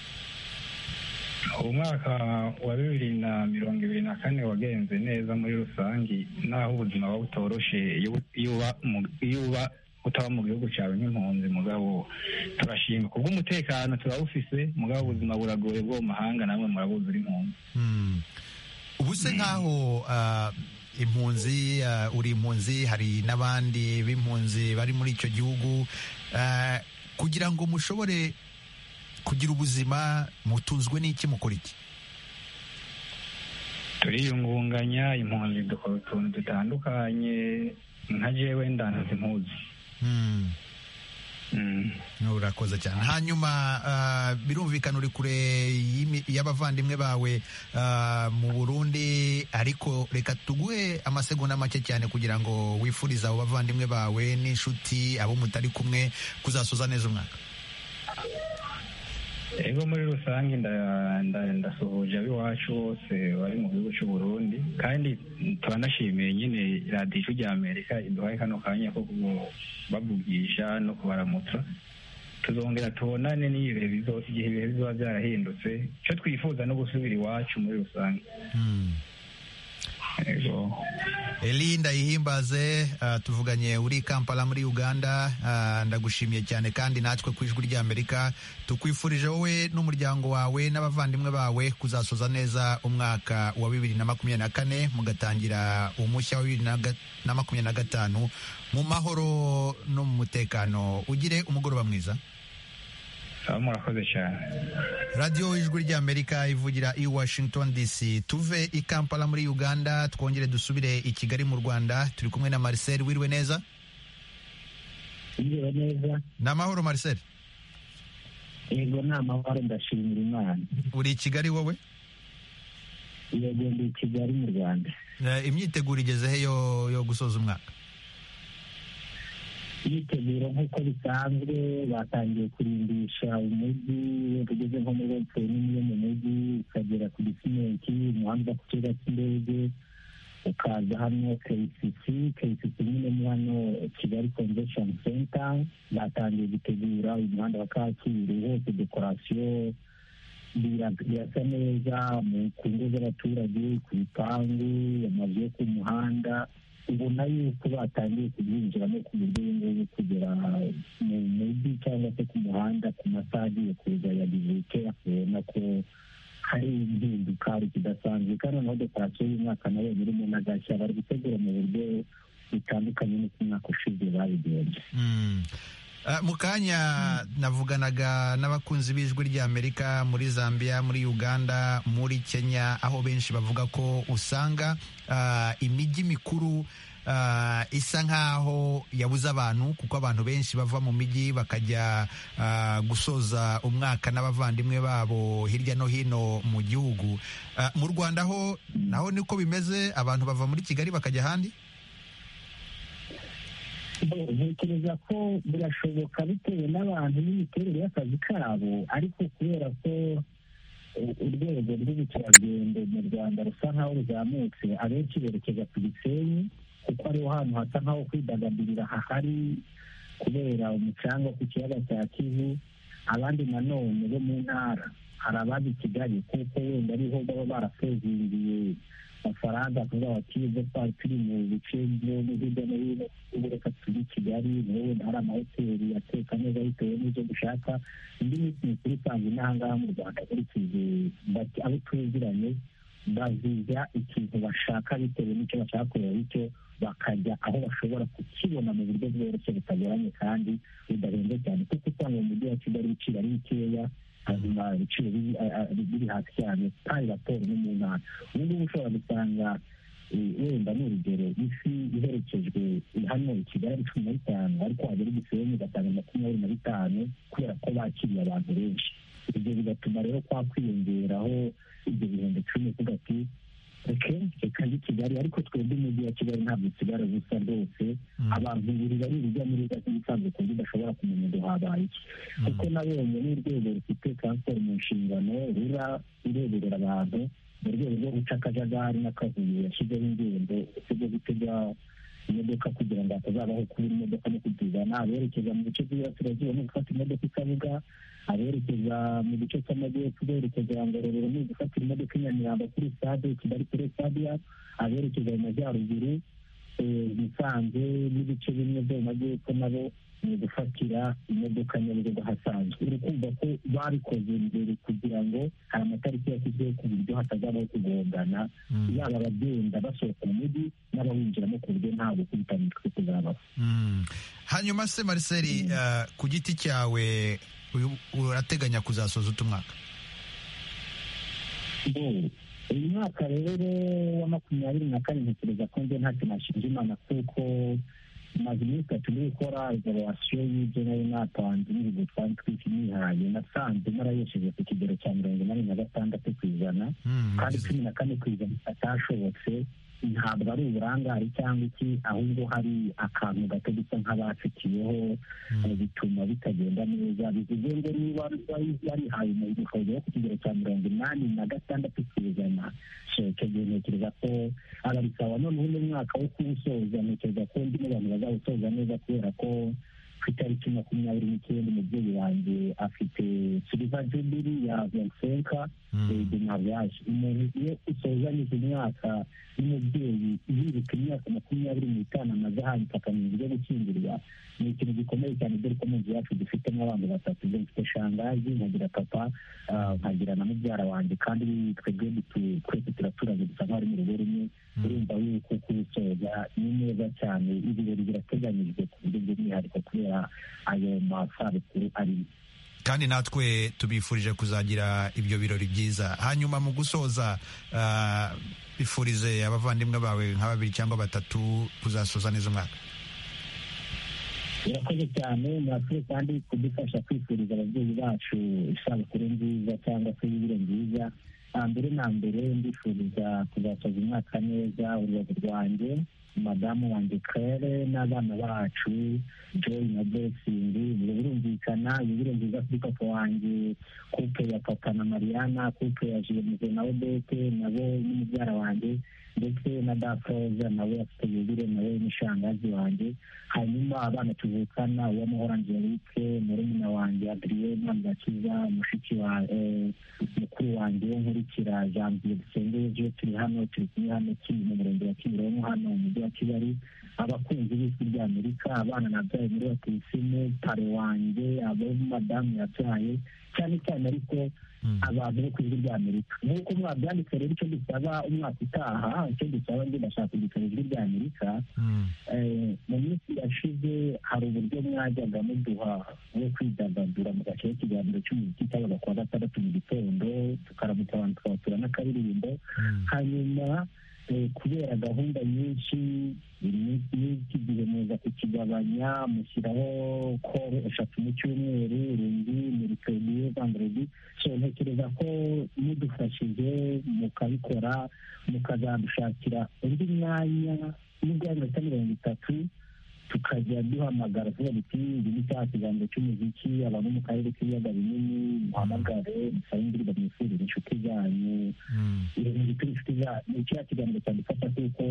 umwaka wa bibiri na mirongo ibiri na kane wagenze neza muri rusange, naho ubuzima buba butoroshe iyo uba utaba mu gihugu cyawe nk'impunzi. Mugabo turashima kubw'umutekano turawufise, mugabo ubuzima buragoye bwo mu mahanga, namwe murabuzi uri impunzi. ubu se nk'aho impunzi, uri impunzi, hari n'abandi b'impunzi bari muri icyo gihugu, kugira ngo mushobore kugira ubuzima mutunzwe n'iki, mukora iki? turiyungunganya, impunzi dukora utuntu dutandukanye, nka jewe ndanze impuzu. urakoze cyane. Hanyuma birumvikana uri kure y'abavandimwe bawe mu Burundi, ariko reka tuguhe amasegonda make cyane kugira ngo wifurize abo bavandimwe bawe n'inshuti, abo mutari kumwe, kuzasoza neza umwaka. Ego muri rusange ndasuhuje ab'iwacu bose bari mu gihugu cy'u Burundi, kandi turanashimiye nyine radiyo ijwi rya Amerika iduhaye kano kanya ko bavugisha no kubaramutsa. Tuzongera tubonane n'ibihe igihe ibihe bizoba byarahindutse, icyo twifuza no gusubira iwacu muri rusange. Eli Ndayihimbaze, uh, tuvuganye uri Kampala muri Uganda. Uh, ndagushimiye cyane, kandi natwe ku ijwi rya Amerika tukwifurije wowe n'umuryango wawe n'abavandimwe bawe kuzasoza neza umwaka wa bibiri na makumyabiri na kane, mugatangira umushya wa bibiri na makumyabiri na gatanu mu mahoro no mu mutekano. Ugire umugoroba mwiza. murakoze cyane. radiyo ijwi ry'Amerika ivugira i Washington D C. Tuve i Kampala muri Uganda twongere dusubire i Kigali mu Rwanda. Turi kumwe na Marcel. Wiriwe neza? Wiriwe neza. Ni amahoro Marcel? Yego ni amahoro, ndashimira Imana. Uri i Kigali wowe? Yego ndi i Kigali mu Rwanda. Imyiteguro igeze he yo yo gusoza umwaka? Imyiteguro nk'uko bisanzwe batangiye kurimbisha umujyi, tugeze nko muri hoteli nini yo mu mujyi, ukagera ku Gisimenti, umuhanda ku kibuga cy'indege, ukaza hano K C C. K C C nyine ni hano Kigali Convention Center. Batangiye gutegura umuhanda wa Kacyiru, hose dekorasiyo birasa neza, ku ngo z'abaturage, ku bipangu, amazu yo ku muhanda. Ubona yuko batangiye kubyinjiramo ku buryo ngubu kugera mu mujyi cyangwa se ku muhanda ku masaha agiye kuza ya dizike, akabona ko hari impinduka kidasanzwe. Kandi noneho dekorasiyo y'umwaka nayo irimo n'agashya, bari gutegura mu buryo bitandukanye n'uko umwaka ushize babigenje. Mu kanya navuganaga n'abakunzi b'ijwi ry'Amerika muri Zambia, muri Uganda, muri Kenya, aho benshi bavuga ko usanga uh, imijyi mikuru uh, isa nk'aho yabuze abantu, kuko abantu benshi bava mu mijyi bakajya uh, gusoza umwaka n'abavandimwe babo hirya no hino mu gihugu. Uh, mu Rwanda ho naho niko bimeze, abantu bava muri Kigali bakajya ahandi? Ntekereza ko birashoboka bitewe n'abantu n'imiterere y'akazi kabo, ariko kubera ko urwego rw'ubukerarugendo mu Rwanda rusa nk'aho ruzamutse, abenshi berekeza ku Gisenyi kuko ariho hantu hasa nk'aho kwidagadurira hahari kubera umucanga ku kiyaga cya Kivu. Abandi nanone bo mu ntara hari abazi Kigali kuko wenda ariho baba barasezingiye amafaranga kuvuga bati ibyo twari turi mu bice byo hirya no hino ubu reka turi i Kigali niho wenda hari amahoteli ateka neza bitewe n'ibyo dushaka. indi minsi mikuru isanzwe n'ahangaha mu Rwanda nkurikije abo tuziranye baziga ikintu bashaka bitewe n'icyo bashaka kureba, bityo bakajya aho bashobora kukibona mu buryo bworoshye butagoranye kandi budahenze cyane, kuko usanga mu mujyi wa Kigali ibiciro ari bikeya, hanyuma ibiciro biri hasi cyane kandi raporo no mu ntara. ubu ngubu ushobora gusanga wenda ni urugero ifi iherekejwe hano i Kigali ari cumi na bitanu ariko wagera i Gisenyi ugasanga makumyabiri na bitanu kubera ko bakiriye abantu benshi. ibyo bigatuma rero kwa kwiyongeraho ibyo bihumbi cumi uvuga ati reka reka ndi Kigali, ariko twebwe umujyi wa Kigali ntabwo usigara gusa rwose. abantu buri bari urujya n'uruza nk'ibisanzwe ku buryo udashobora kumenya ngo habaye iki, kuko nabonye n'urwego rufite transport mu nshingano rura ireberera abantu mu rwego rwo guca akajagari n'akavuyo yashyizeho ingendo zo gutega imodoka kugira ngo hatazabaho kubura imodoka no kutuzana, aberekeza mu bice by'iburasirazuba no gufata imodoka ikabuga, aberekeza mu gice cy'amajyepfo berekeza Ngororero no gufatira imodoka i Nyamirambo kuri stade Kigali kuri stade, aberekeza mu majyaruguru Musanze n'ibice bimwe byo mu majyepfo nabo ni gufatira imodoka Nyabugogo hasanzwe. uri kumva ko babikoze mbere kugira ngo hari amatariki yashyizweho ku buryo hatazabaho kugongana, yaba abagenda basohoka mu mujyi n'abawinjiramo ku buryo nta gukubita imitwe kuzabaho. hanyuma se Marcel, ku giti cyawe urateganya kuzasoza utu mwaka? uyu mwaka rero wa makumyabiri na kane ntekereza ko njye ntacyo nashinja Imana, kuko maze iminsi itatu ndi gukora evaluation y'ibyo nari natanze n'ibigo twari twishimihaye, nasanze narayesheje ku kigero cya mirongo inani na gatandatu ku ijana kandi cumi na kane ku ijana atashobotse. ntabwo ari uburangare cyangwa iki, ahubwo hari akantu gato gusa nk'abacitiyeho bituma bitagenda neza. bivuze ngo niba yarihaye umuhigo wo ku kigero cya mirongo inani na gatandatu ku ijana, icyo gihe ntekereza ko arabisawa. noneho uno mwaka wo kuwusoza ntekereza ko ndi mu bantu bazawusoza neza, kubera ko ku itariki makumyabiri n'icyenda umubyeyi wanjye afite silver jubilee ya vensenka de mariage. umuntu iyo usozanyije umwaka n'umubyeyi yibuka imyaka makumyabiri n'itanu amaze ahantu akamenya ibyo gukingirwa, ni ikintu gikomeye cyane, dore ko mu nzu yacu dufitemo abantu batatu. ibyo mfite shangazi, nkagira papa, nkagira na mubyara wanjye, kandi twebwe twese turaturanye dusa nk'abari mu rugo rumwe. urumva yuko kuwusoza ni neza cyane. ibirori birateganyijwe ku buryo bw'umwihariko kubera ayo masabukuru arimo, kandi natwe tubifurije kuzagira ibyo birori byiza. hanyuma mu gusoza, bifurize abavandimwe bawe nka babiri cyangwa batatu kuzasoza neza umwaka. birakoze cyane, murakoze kandi kudufasha kwifuriza ababyeyi bacu isabukuru nziza cyangwa se yubile nziza. mbere na mbere ndifuriza kuzasoza umwaka neza urubavu rwanjye, madamu wanjye Claire n'abana bacu Joy na Blessing. birumvikana yubile nziza kuri papa wanjye, couple ya papa na Mariana, couple ya Jemuze na Odette nabo n'umubyara wanjye, ndetse na Dafoza nawe afite yubile nawe n'ishangazi wanjye. hanyuma abana tuvukana uwamahoro Angelique, murumuna wanjye Adrienne Ngakiza, mushiki wa mukuru wanjye wo nkurikira Janvier Dusengeje. turi hano turi kumwe hano mu murenge wa Kimironko hano mu mujyi wa Kigali. abakunzi b'ijwi ry'Amerika, abana nabyaye muri Batisimu, pare wanjye, abo madamu yabyaye, cyane cyane ariko abantu bo ku ijwi ry'Amerika. nk'uko mwabyanditse rero, icyo dusaba umwaka utaha, icyo dusaba njye ndashaka kugikora ijwi ry'Amerika. mu minsi yashize hari uburyo mwajyaga muduha wo kwidagadura mu gace k'ikiganiro cy'umuziki cyabaga kuwa gatandatu mu gitondo, tukaramutsa abantu tukabatura n'akaririmbo. hanyuma kubera gahunda nyinshi n'iki gihe muza kukigabanya, mushyiraho koro eshatu mu cyumweru, urundi muri feriye vendredi. so ntekereza ko mudufashije mukabikora, mukazadushakira undi mwanya n'ubwo minota mirongo itatu, tukajya duhamagara tuba duti ibi ni cya kiganiro cy'umuziki, abantu mu karere k'ibiyaga binini muhamagare, musabe indirimbo mwifuriza inshuti zanyu, ibintu bituma inshuti zanyu. ni cya kiganiro cyadufasha kuko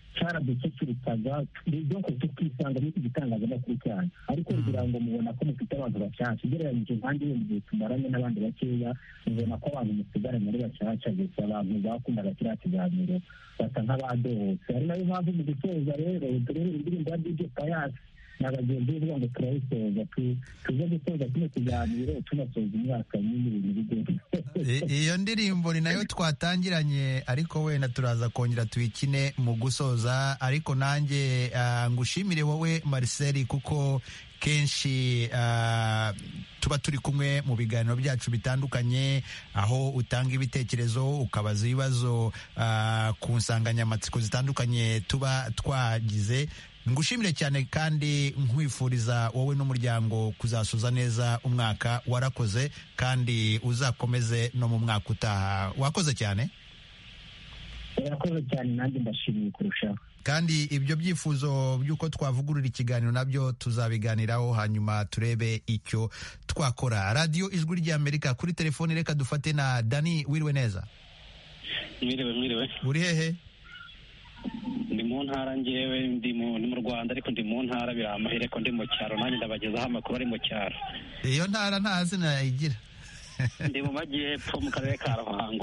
cyaradusekiritaga donc tukisanga muri iki gitangazamakuru cyane ariko kugira ngo mubona ko mufite abantu bashyashya ugereranyije kandi iyo gihe tumaranye n'abandi bakeya mubona ko abantu musigaranye ari bashyashya gusa abantu bakundaga kiriya kiganiro basa nk'abadohotse ari nayo mpamvu mu gusoza rero turebe indirimbo ya D J Pius na bagenzi be ngo turayisoza tuze gusoza kino kiganiro tunasoza imyaka nyine ibintu bigenda iyo ndirimbo ni nayo twatangiranye ariko wenda turaza kongera tuyikine mu gusoza ariko nanjye uh, ngushimire wowe Marcel kuko kenshi uh, tuba turi kumwe mu biganiro byacu bitandukanye aho utanga ibitekerezo ukabaza ibibazo uh, ku nsanganyamatsiko zitandukanye tuba twagize. Ngushimire cyane kandi nkwifuriza wowe n'umuryango kuzasoza neza umwaka warakoze kandi uzakomeze no mu mwaka utaha. Wakoze cyane. Wakoze cyane nanjye ndashimiye kurushaho. Kandi ibyo byifuzo by'uko twavugurura ikiganiro nabyo tuzabiganiraho hanyuma turebe icyo twakora. Radio Ijwi ry'Amerika kuri telefone reka dufate na Dani. Wiriwe neza? Mwiriwe mwiriwe. Uri hehe? Ndi mu ntara ngewe ndi mu Rwanda ariko ndi mu ntara biramahere ko ndi mu cyaro nanjye ndabagezaho amakuru ari mu cyaro. Iyo ntara nta zina igira. Ndi mu majyepfo mu karere ka Ruhango.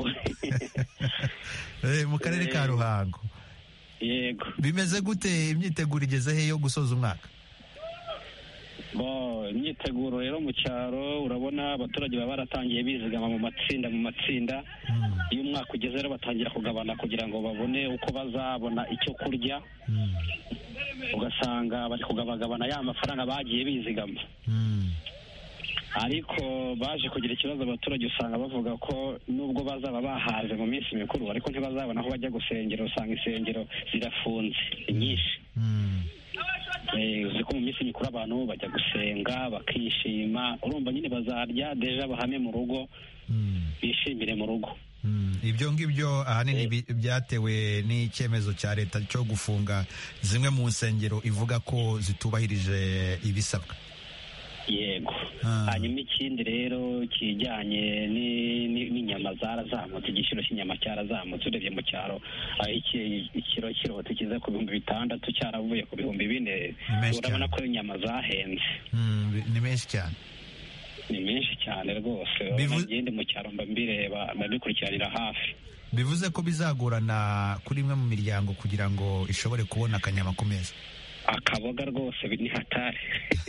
Eh mu karere ka Ruhango. Yego. Bimeze gute imyiteguro igeze he yo gusoza umwaka? Bo imyiteguro rero mu cyaro urabona abaturage baba baratangiye bizigama mu matsinda mu matsinda iyo umwaka ugeze rero batangira kugabana kugira ngo babone uko bazabona icyo kurya ugasanga bari kugabagabana ya mafaranga bagiye bizigama ariko baje kugira ikibazo abaturage usanga bavuga ko nubwo bazaba bahaze mu minsi mikuru ariko ntibazabona aho bajya gusengera usanga insengero zirafunze nyinshi uzi ko mu minsi mikuru abantu bajya gusenga bakishima urumva nyine bazarya deja bahame mu rugo bishimire mu rugo. Ibyo ngibyo ahanini byatewe n'icyemezo cya leta cyo gufunga zimwe mu nsengero ivuga ko zitubahirije ibisabwa. Yego. Hanyuma ikindi rero kijyanye n'inyama zarazamutse igiciro cy'inyama cyarazamutse urebye mu cyaro ikiro kirote kiza ku bihumbi bitandatu cyaravuye ku bihumbi bine urabona ko inyama zahenze. Ni menshi cyane. Ni menshi cyane rwose ngende mu cyaro mba mbireba mbabikurikiranira hafi. Bivuze ko bizagorana kuri imwe mu miryango kugira ngo ishobore kubona akanyama ku meza. Akaboga rwose ni hatari.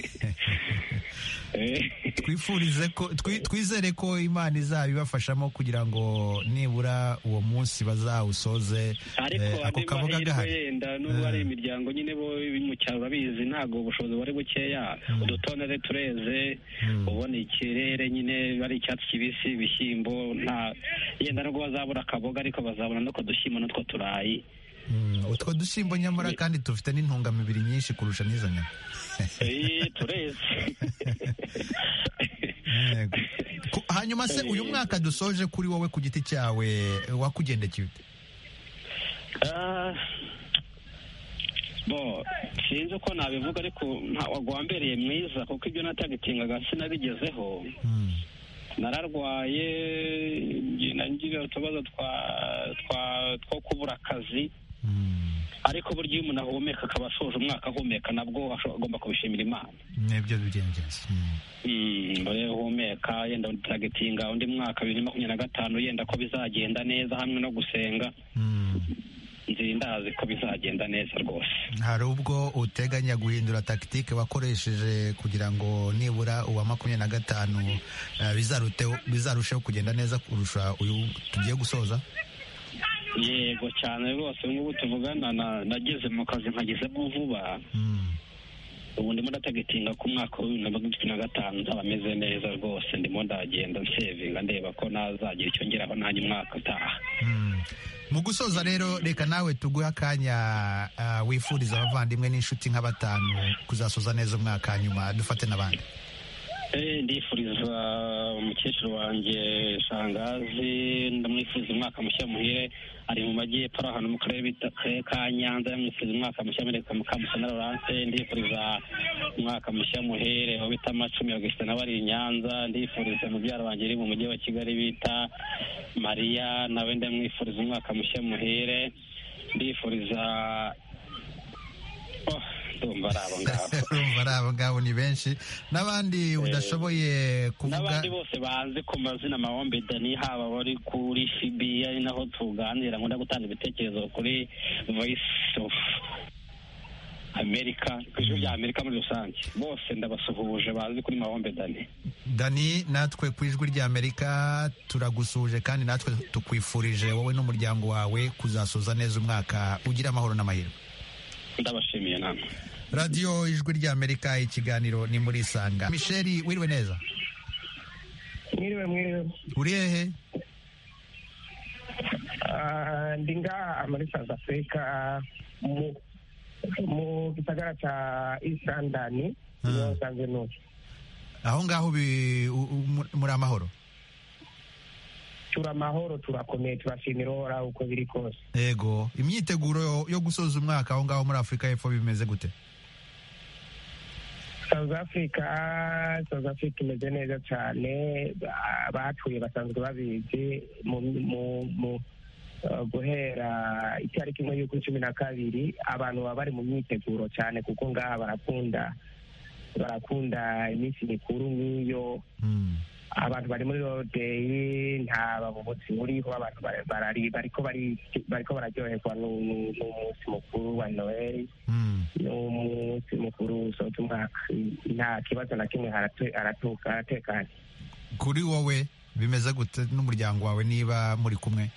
Twifurize ko twizere ko Imana izabibafashamo kugira ngo nibura uwo munsi bazawusoze ako kaboga gahari. Yenda n'ubu ari imiryango nyine bo mu cyaro babizi ntago ubushobozi bari bukeya udutonere tureze ubona ikirere nyine bari icyatsi kibisi ibishyimbo nta yenda nubwo bazabura akaboga ariko bazabona no kudushyimbo n'utwo turayi. Utwo dushyimbo nyamara kandi tufite n'intungamubiri nyinshi kurusha n'izo nyama. Tureze. Hanyuma se uyu mwaka dusoje kuri wowe ku giti cyawe wakugendekeye ute? Bo sinzi uko nabivuga ariko wagwambereye mwiza kuko ibyo natagitingaga sinabigezeho. Nararwaye ngira utubazo twa two kubura akazi ariko burya iyo umuntu ahumeka akaba asoje umwaka ahumeka nabwo agomba kubishimira Imana. Nibyo bigenze. Mbere uhumeka yenda utagitinga undi mwaka bibiri na makumyabiri na gatanu yenda ko bizagenda neza hamwe no gusenga. Nzi ndazi ko bizagenda neza rwose. Hari ubwo uteganya guhindura tactique wakoresheje kugira ngo nibura uwa makumyabiri na gatanu bizarusheho kugenda neza kurusha uyu tugiye gusoza? Yego cyane rwose nk'ubu tuvugana nageze mu kazi nkagezemo vuba. Ubu ndimo ndatagitinga ku mwaka wa bibiri na makumyabiri na gatanu nzaba meze neza rwose ndimo ndagenda nsevinga ndeba ko nazagira icyo ngeraho nanjye umwaka utaha. Mu gusoza rero reka nawe tuguhe akanya wifuriza abavandimwe n'inshuti nka batanu kuzasoza neza umwaka nyuma dufate n'abandi. Ndifuriza umukecuru wanjye Shangazi ndamwifuriza umwaka mushya muhire ari mu majyepfo ari ahantu mu karere ka Nyanza ndamwifuriza umwaka mushya muhire Mukamusana Laurence ndifuriza umwaka mushya muhire aho bita Macumi Augustin nawe ari i Nyanza ndifuriza mubyara wanjye uri mu mujyi wa Kigali bita Maria nawe ndamwifuriza umwaka mushya muhire ndifuriza ndumva ari abo ngabo urumva ari abo ngabo ni benshi n'abandi udashoboye kuvuga n'abandi bose banze ku mazina Mahombe Dani haba bari kuri C B ari naho tuganira nkunda gutanga ibitekerezo kuri Voice of America ku ijwi rya Amerika muri rusange bose ndabasuhuje bazi kuri Mahombe Dani Dani natwe ku ijwi rya Amerika turagusuje kandi natwe tukwifurije wowe n'umuryango wawe kuzasoza neza umwaka ugira amahoro n'amahirwe ndabashimiye namwe Radio ijwi rya Amerika ikiganiro ni muri Sanga Michel wiriwe neza mwiriwe mwiriwe uri hehe ndi ngaha muri South Africa mu mu gisagara ca East London niho nsanzwe ntuye aho ngaho muri amahoro tura amahoro turakomeye turashimira uhoraho uko biri kose yego imyiteguro yo gusoza umwaka aho ngaho muri Afurika y'Epfo bimeze gute South Africa South Africa imeze neza cyane abatuye basanzwe babizi mu mu guhera itariki imwe y'uko cumi na kabiri abantu baba bari mu myiteguro cyane kuko ngaha barakunda barakunda iminsi mikuru nk'iyo abantu bari muri rodeyi nta babutsi buriho abantu barari bariko bariko bararyoherwa n'umunsi mukuru wa noheli n'umunsi mukuru usoza umwaka nta kibazo na kimwe haratuka haratekanye kuri wowe bimeze gute n'umuryango wawe niba muri kumwe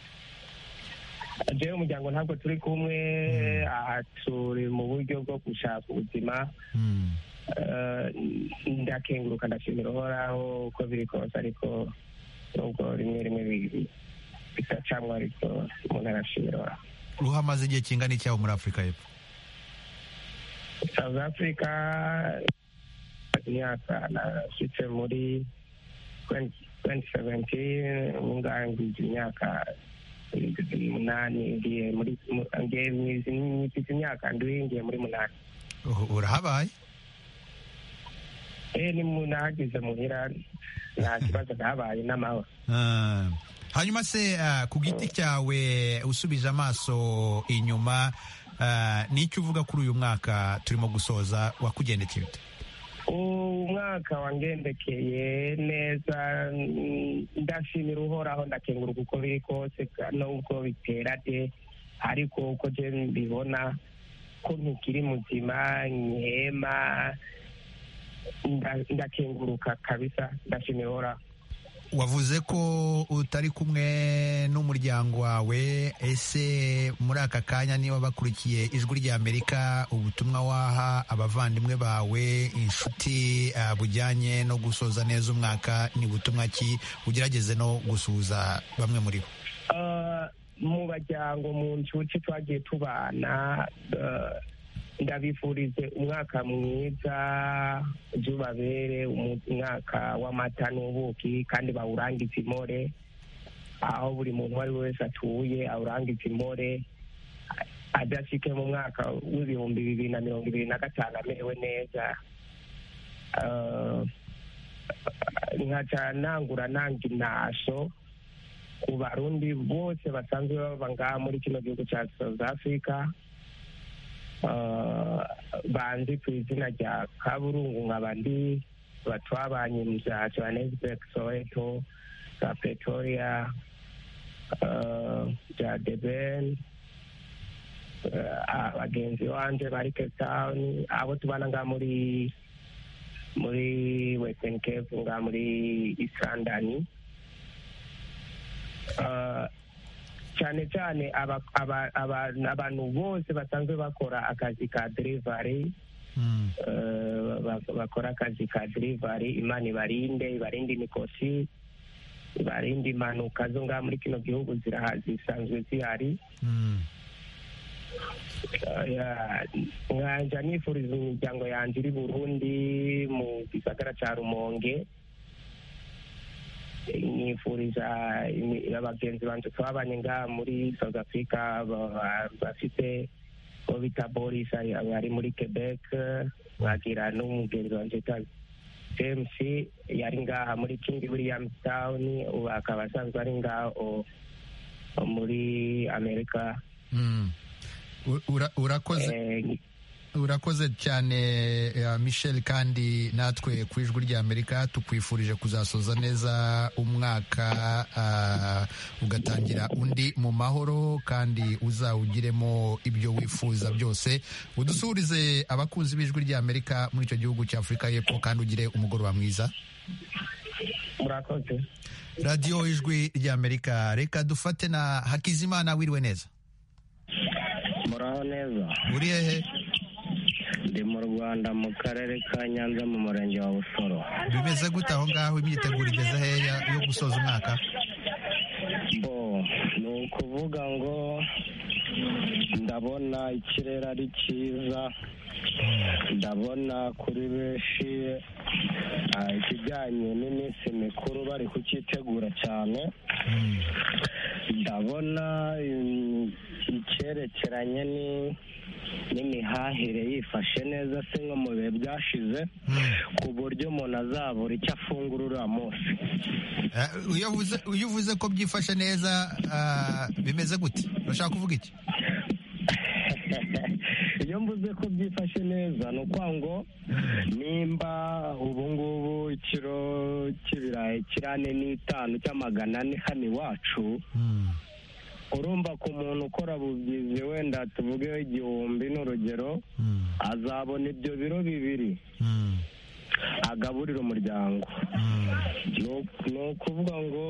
jewe umuryango ntabwo turi kumwe aha turi mu buryo bwo gushaka ubuzima ndakenguruka ndashimira uhoraho uko biri kose ariko nubwo rimwe rimwe bisacamwa ariko umuntu arashimira uhoraho ruhamaze igihe kingana iki aho muri Afurika y'Epfo South Africa imyaka nashitse muri twenty seventeen ungangiza imyaka umunani ngiye muri ngiye mwizizi imyaka ndwi ngiye muri munani urahabaye eh ni munagize muhira nta kibazo nabaye n'amahoro hanyuma se ku giti cyawe usubije amaso inyuma n'icyo uvuga kuri uyu mwaka turimo gusoza wakugendekeye ute umwaka wangendekeye neza ndashimira uhoraho ndakenguruka uko biri kose nubwo bitera de ariko uko je mbibona ko ntikiri muzima nkihema ndakenguruka kabisa ndashimira uhoraho wavuze ko utari kumwe n'umuryango wawe ese muri aka kanya niba bakurikiye ijwi rya Amerika ubutumwa waha abavandimwe bawe inshuti bujyanye no gusoza neza umwaka ni butumwa ki ugerageze no gusuhuza bamwe muri bo mu bajyango mu nshuti twagiye tubana ndabifurize umwaka mwiza uzubabere umwaka w'amata n'ubuki kandi bawurangize imore aho buri muntu uwo ari we wese atuye awurangize imore adashike mu mwaka w'ibihumbi bibiri na mirongo ibiri na gatanu amerewe neza nkaca nangura nanga intasho ku barundi bose basanzwe baba ngaha muri kino gihugu cya South Africa banzi ku izina rya Kaburungu nk'abandi batwabanye mu bya Johannesburg Soweto za Pretoria bya Durban abagenzi banje bari Cape Town abo tubana ngaha muri muri Western Cape ngaha muri East London cyane cyane abantu bose basanzwe bakora akazi ka delivery bakora akazi ka delivery Imana ibarinde ibarinde imikosi ibarinde impanuka zo ngaha muri kino gihugu zisanzwe zihari nkanja nifuriza imiryango yanjye iri Burundi mu gisagara cya Rumonge nifuriza abagenzi banje twabanye ngaha muri South Africa bafite bo bita Boris ari muri Quebec bagira n'umugenzi wanje James yari ngaha muri King William Town ubu akaba asanzwe ari ngaho muri Amerika urakoze urakoze cyane uh, Michel, kandi natwe ku ijwi rya Amerika tukwifurije kuzasoza neza umwaka uh, ugatangira undi mu mahoro, kandi uzawugiremo ibyo wifuza byose. Udusuhurize abakunzi b'ijwi rya Amerika muri icyo gihugu cya Afurika y'Epfo, kandi ugire umugoroba mwiza. Murakoze. Radio Ijwi rya Amerika, reka dufate na Hakizimana. Wiriwe neza? Muraho neza. Uri hehe? Ndi mu Rwanda mu karere ka Nyanza mu murenge wa Busoro. Bimeze gute aho ngaho, imyiteguro igeze hehe yo gusoza umwaka? Bo ni ukuvuga ngo ndabona ikirere ari cyiza, ndabona kuri benshi ikijyanye n'iminsi mikuru bari kucyitegura cyane, ndabona icyerekeranye n'imihahire yifashe neza se nko mu bihe byashize, ku buryo umuntu azabura icyo afungura uriya munsi. Iyo uvuze ko byifashe neza bimeze gute? urashaka kuvuga iki? iyo mvuze ko byifashe neza ni ukuvuga ngo nimba ubu ngubu ikiro cy'ibirayi kiri ane n'itanu cy'amagana ane hano iwacu, urumva ku muntu ukora bugizi wenda tuvugeho igihumbi n'urugero, azabona ibyo biro bibiri agaburira umuryango. ni ukuvuga ngo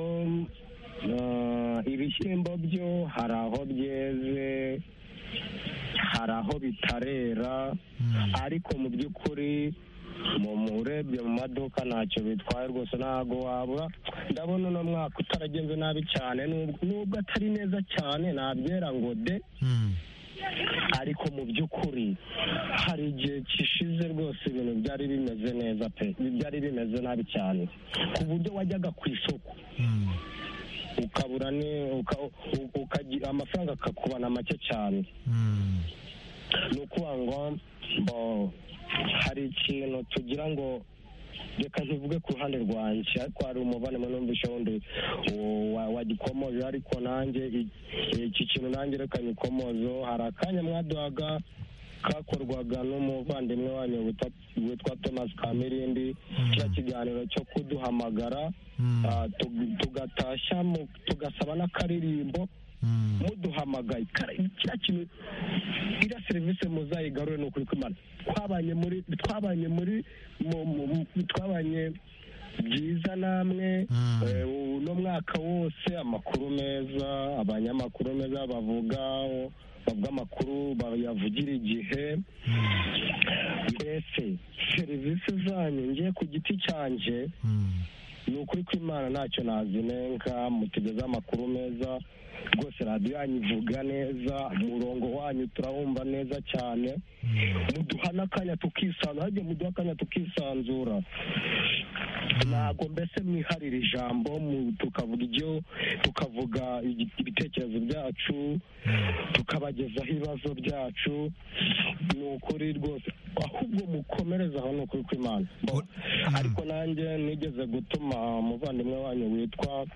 ibishyimbo byo hari aho byeze, hari aho bitarera, ariko mu by'ukuri mu urebye mu maduka ntacyo bitwaye rwose, ntabwo wabura. ndabona uno mwaka utaragenze nabi cyane, nubwo atari neza cyane nabyera ngo de, ariko mu by'ukuri hari igihe kishize rwose ibintu byari bimeze neza pe, byari bimeze nabi cyane ku buryo wajyaga ku isoko ukabura ukagira amafaranga akakubana make cyane. ni ukuvuga ngo hari ikintu tugira ngo, reka ntivuge ku ruhande rwanjye, ariko hari umuvandimwe numvise wundi wagikomoje, ariko nanjye iki kintu nanjye reka nyikomozo. hari akanya mwaduhaga kakorwaga n'umuvandimwe wanyu witwa Thomas Kamirindi, kiriya kiganiro cyo kuduhamagara tugatashya tugasaba n'akaririmbo muduhamagaye. kiriya kintu, iriya serivisi muzayigarure, ni ukuri kw'Imana. twabanye muri twabanye muri twabanye byiza namwe uno mwaka wose, amakuru meza, abanyamakuru meza bavuga bavuga amakuru bayavugira igihe. mbese serivisi zanyu ngiye ku giti cyanjye, ni ukuri kw'Imana ntacyo nazinenga, mutugeze amakuru meza rwose. radiyo yanyu ivuga neza, umurongo wanyu turawumva neza cyane, muduha n'akanya tukisanzura, hagiye muduha akanya tukisanzura, ntabwo mbese mwiharira ijambo tukavuga ibyo tukavuga ibitekerezo byacu, tukabagezaho ibibazo byacu. ni ukuri rwose, ahubwo mukomereza aho, ni ukuri kw'Imana. ariko nanjye nigeze gutuma umuvandimwe wanyu witwa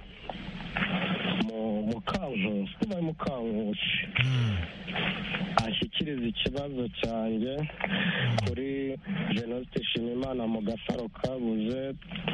Mukankusi, kuba Mukankusi ashyikiriza ikibazo cyanjye kuri Venuste Nshimiyimana mu Gasaro kabuze.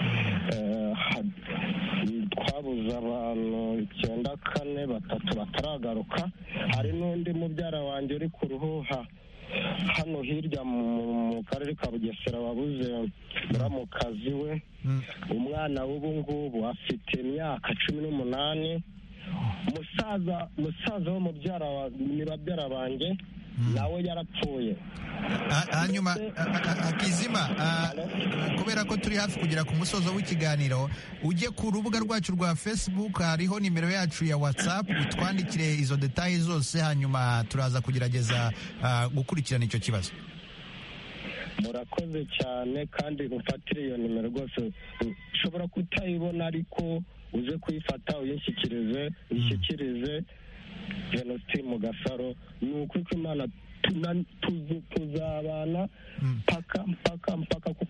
twabuze abantu icyenda kane batatu bataragaruka. hari n'undi mubyara wanjye uri ku Ruhuha hano hirya mu karere ka Bugesera wabuze muramukazi we. umwana w'ubu ngubu afite imyaka cumi n'umunani. musaza musaza wo mubyara wa babyara banjye nawe yarapfuye. hanyuma Hakizima, kubera ko turi hafi kugera ku musozo w'ikiganiro, ujye ku rubuga rwacu rwa Facebook, hariho nimero yacu ya WhatsApp, utwandikire izo details zose, hanyuma turaza kugerageza gukurikirana icyo kibazo. murakoze cyane, kandi mufatire iyo nimero rwose. ushobora kutayibona, ariko uze kuyifata uyishyikirize uyishyikirize Venuste mu Gasaro. ni ukuri kw'Imana tuzabana mpaka mpaka mpaka, kuko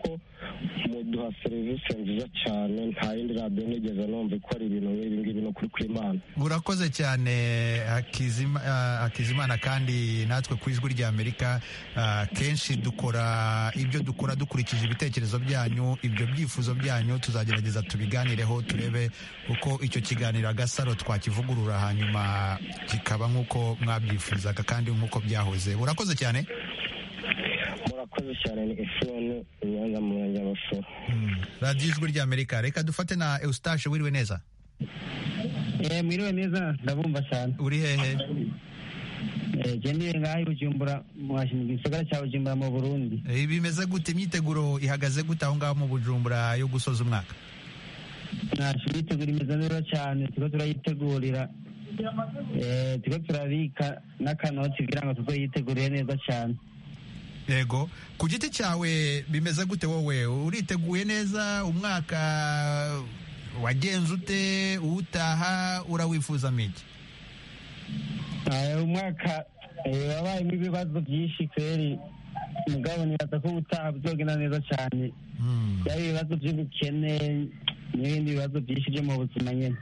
kuko muduha serivisi nziza cyane nta yindi radiyo nigeze numva ikora ibintu nk'ibi ngibi no kuri kw'Imana. urakoze cyane Hakizima- ah, Hakizimana, kandi natwe ku ijwi rya Amerika ah, kenshi dukora ibyo dukora dukurikije ibitekerezo byanyu, ibyo byifuzo byanyu tuzagerageza tubiganireho turebe uko icyo kiganiro Agasaro twakivugurura hanyuma kikaba nk'uko mwabyifuzaga kandi nk'uko byahoze. urakoze cyane. murakoze cyane. Ni Efuroni Nyanza mu murenge wa Basoro. radiyo ijwi rya Amerika, reka dufate na Eustache. wiriwe neza? Eh, mwiriwe neza, ndabumva cyane. uri hehe? Eh, je ndiye ngaho i Bujumbura, mu gisagara cya Bujumbura mu Burundi. Eh, bimeze gute, imyiteguro ihagaze gute aho ngaho mu Bujumbura yo gusoza umwaka? Ntacu imyiteguro imeze neza cyane, turiko turayitegurira eh, turiko turabika n'akanoti kugira ngo tuzoyitegurire neza cyane. Yego, ku giti cyawe bimeze gute wowe? Uriteguye neza? Umwaka wagenze ute? Utaha urawifuzamo iki? Eh, umwaka eh, wabayemo ibibazo byinshi kweri, mugabo nibaza ko utaha bizogenda neza cyane. Byaba ibibazo by'ubukene n'ibindi bibazo byinshi byo mu buzima nyine.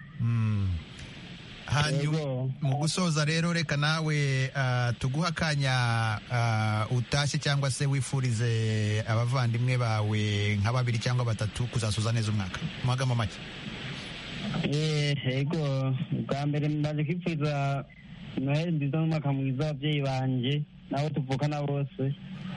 hanyuma mu gusoza rero reka nawe uh, tuguha akanya uh, utashye cyangwa se wifurize abavandimwe bawe nka babiri cyangwa batatu kuzasoza neza umwaka mu magambo make. Yego, bwa mbere maze kwifuriza noheli nziza n'umwaka mwiza ababyeyi banjye nabo tuvukana bose.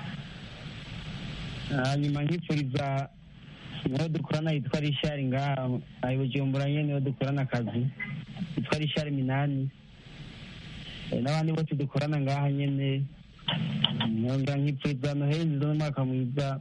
Hanyuma nkifuriza niho dukorana yitwa Richard ngaha ari Bujumbura nyene, niho dukorana akazi yitwa Richard Minani, n'abandi bose dukorana ngaha nyene. Nkongera nkifuriza noheli nziza n'umwaka mwiza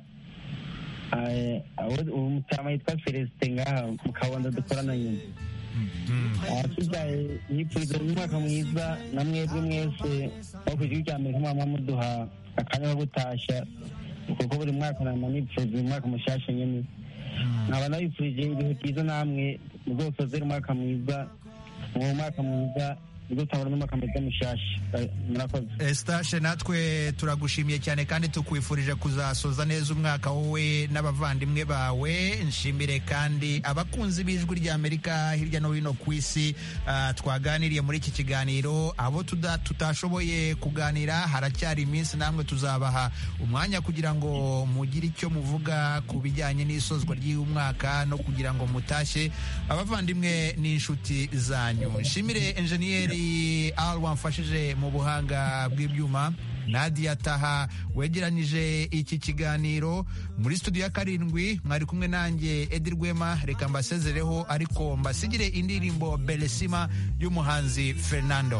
umutama yitwa Celestin ngaha mu Kabondo dukorana nyene. Asigaye nkifuriza n'umwaka mwiza na mwebwe mwese aho ku gihugu cya Amerika mwama muduha akanya ko gutashya, kuko buri mwaka nama nipfuza umwaka mushasha nyene. Nkaba nabifurije ibihe byiza, namwe muzosozera umwaka mwiza, uwo mwaka mwiza muzotangura n'umwaka mwiza mushasha. Murakoze. Eustache, natwe turagushimiye cyane kandi tukwifurije kuzasoza neza umwaka wowe n'abavandimwe bawe. Nshimire kandi abakunzi b'ijwi rya Amerika hirya no hino ku isi uh, twaganiriye muri iki kiganiro. Abo tuda, tutashoboye kuganira haracyari iminsi, namwe tuzabaha umwanya kugira ngo mugire icyo muvuga ku bijyanye n'isozwa ry'uyu mwaka no kugira ngo mutashye abavandimwe n'inshuti zanyu. Nshimire enjeniyeri Al wamfashije mu buhanga bw'ibyuma, Nadia Taha wegeranyije iki kiganiro. Muri studio ya karindwi mwari kumwe nanjye Edi Rwema. Reka mbasezereho ariko mbasigire indirimbo Belesima y'umuhanzi Fernando.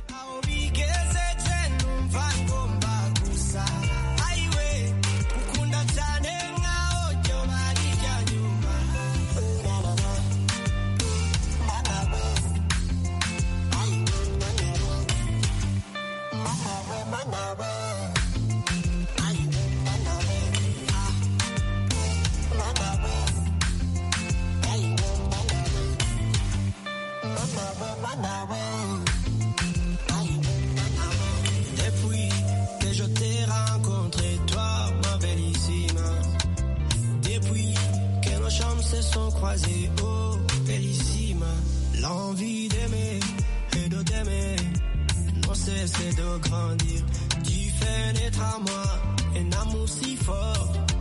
Depuis que je t'ai rencontré, toi, ma bellissima, depuis que nos chambres se sont croisées, oh, bellissima, l'envie d'aimer et de t'aimer non cesse de grandir. Tu fais naître à moi un amour si fort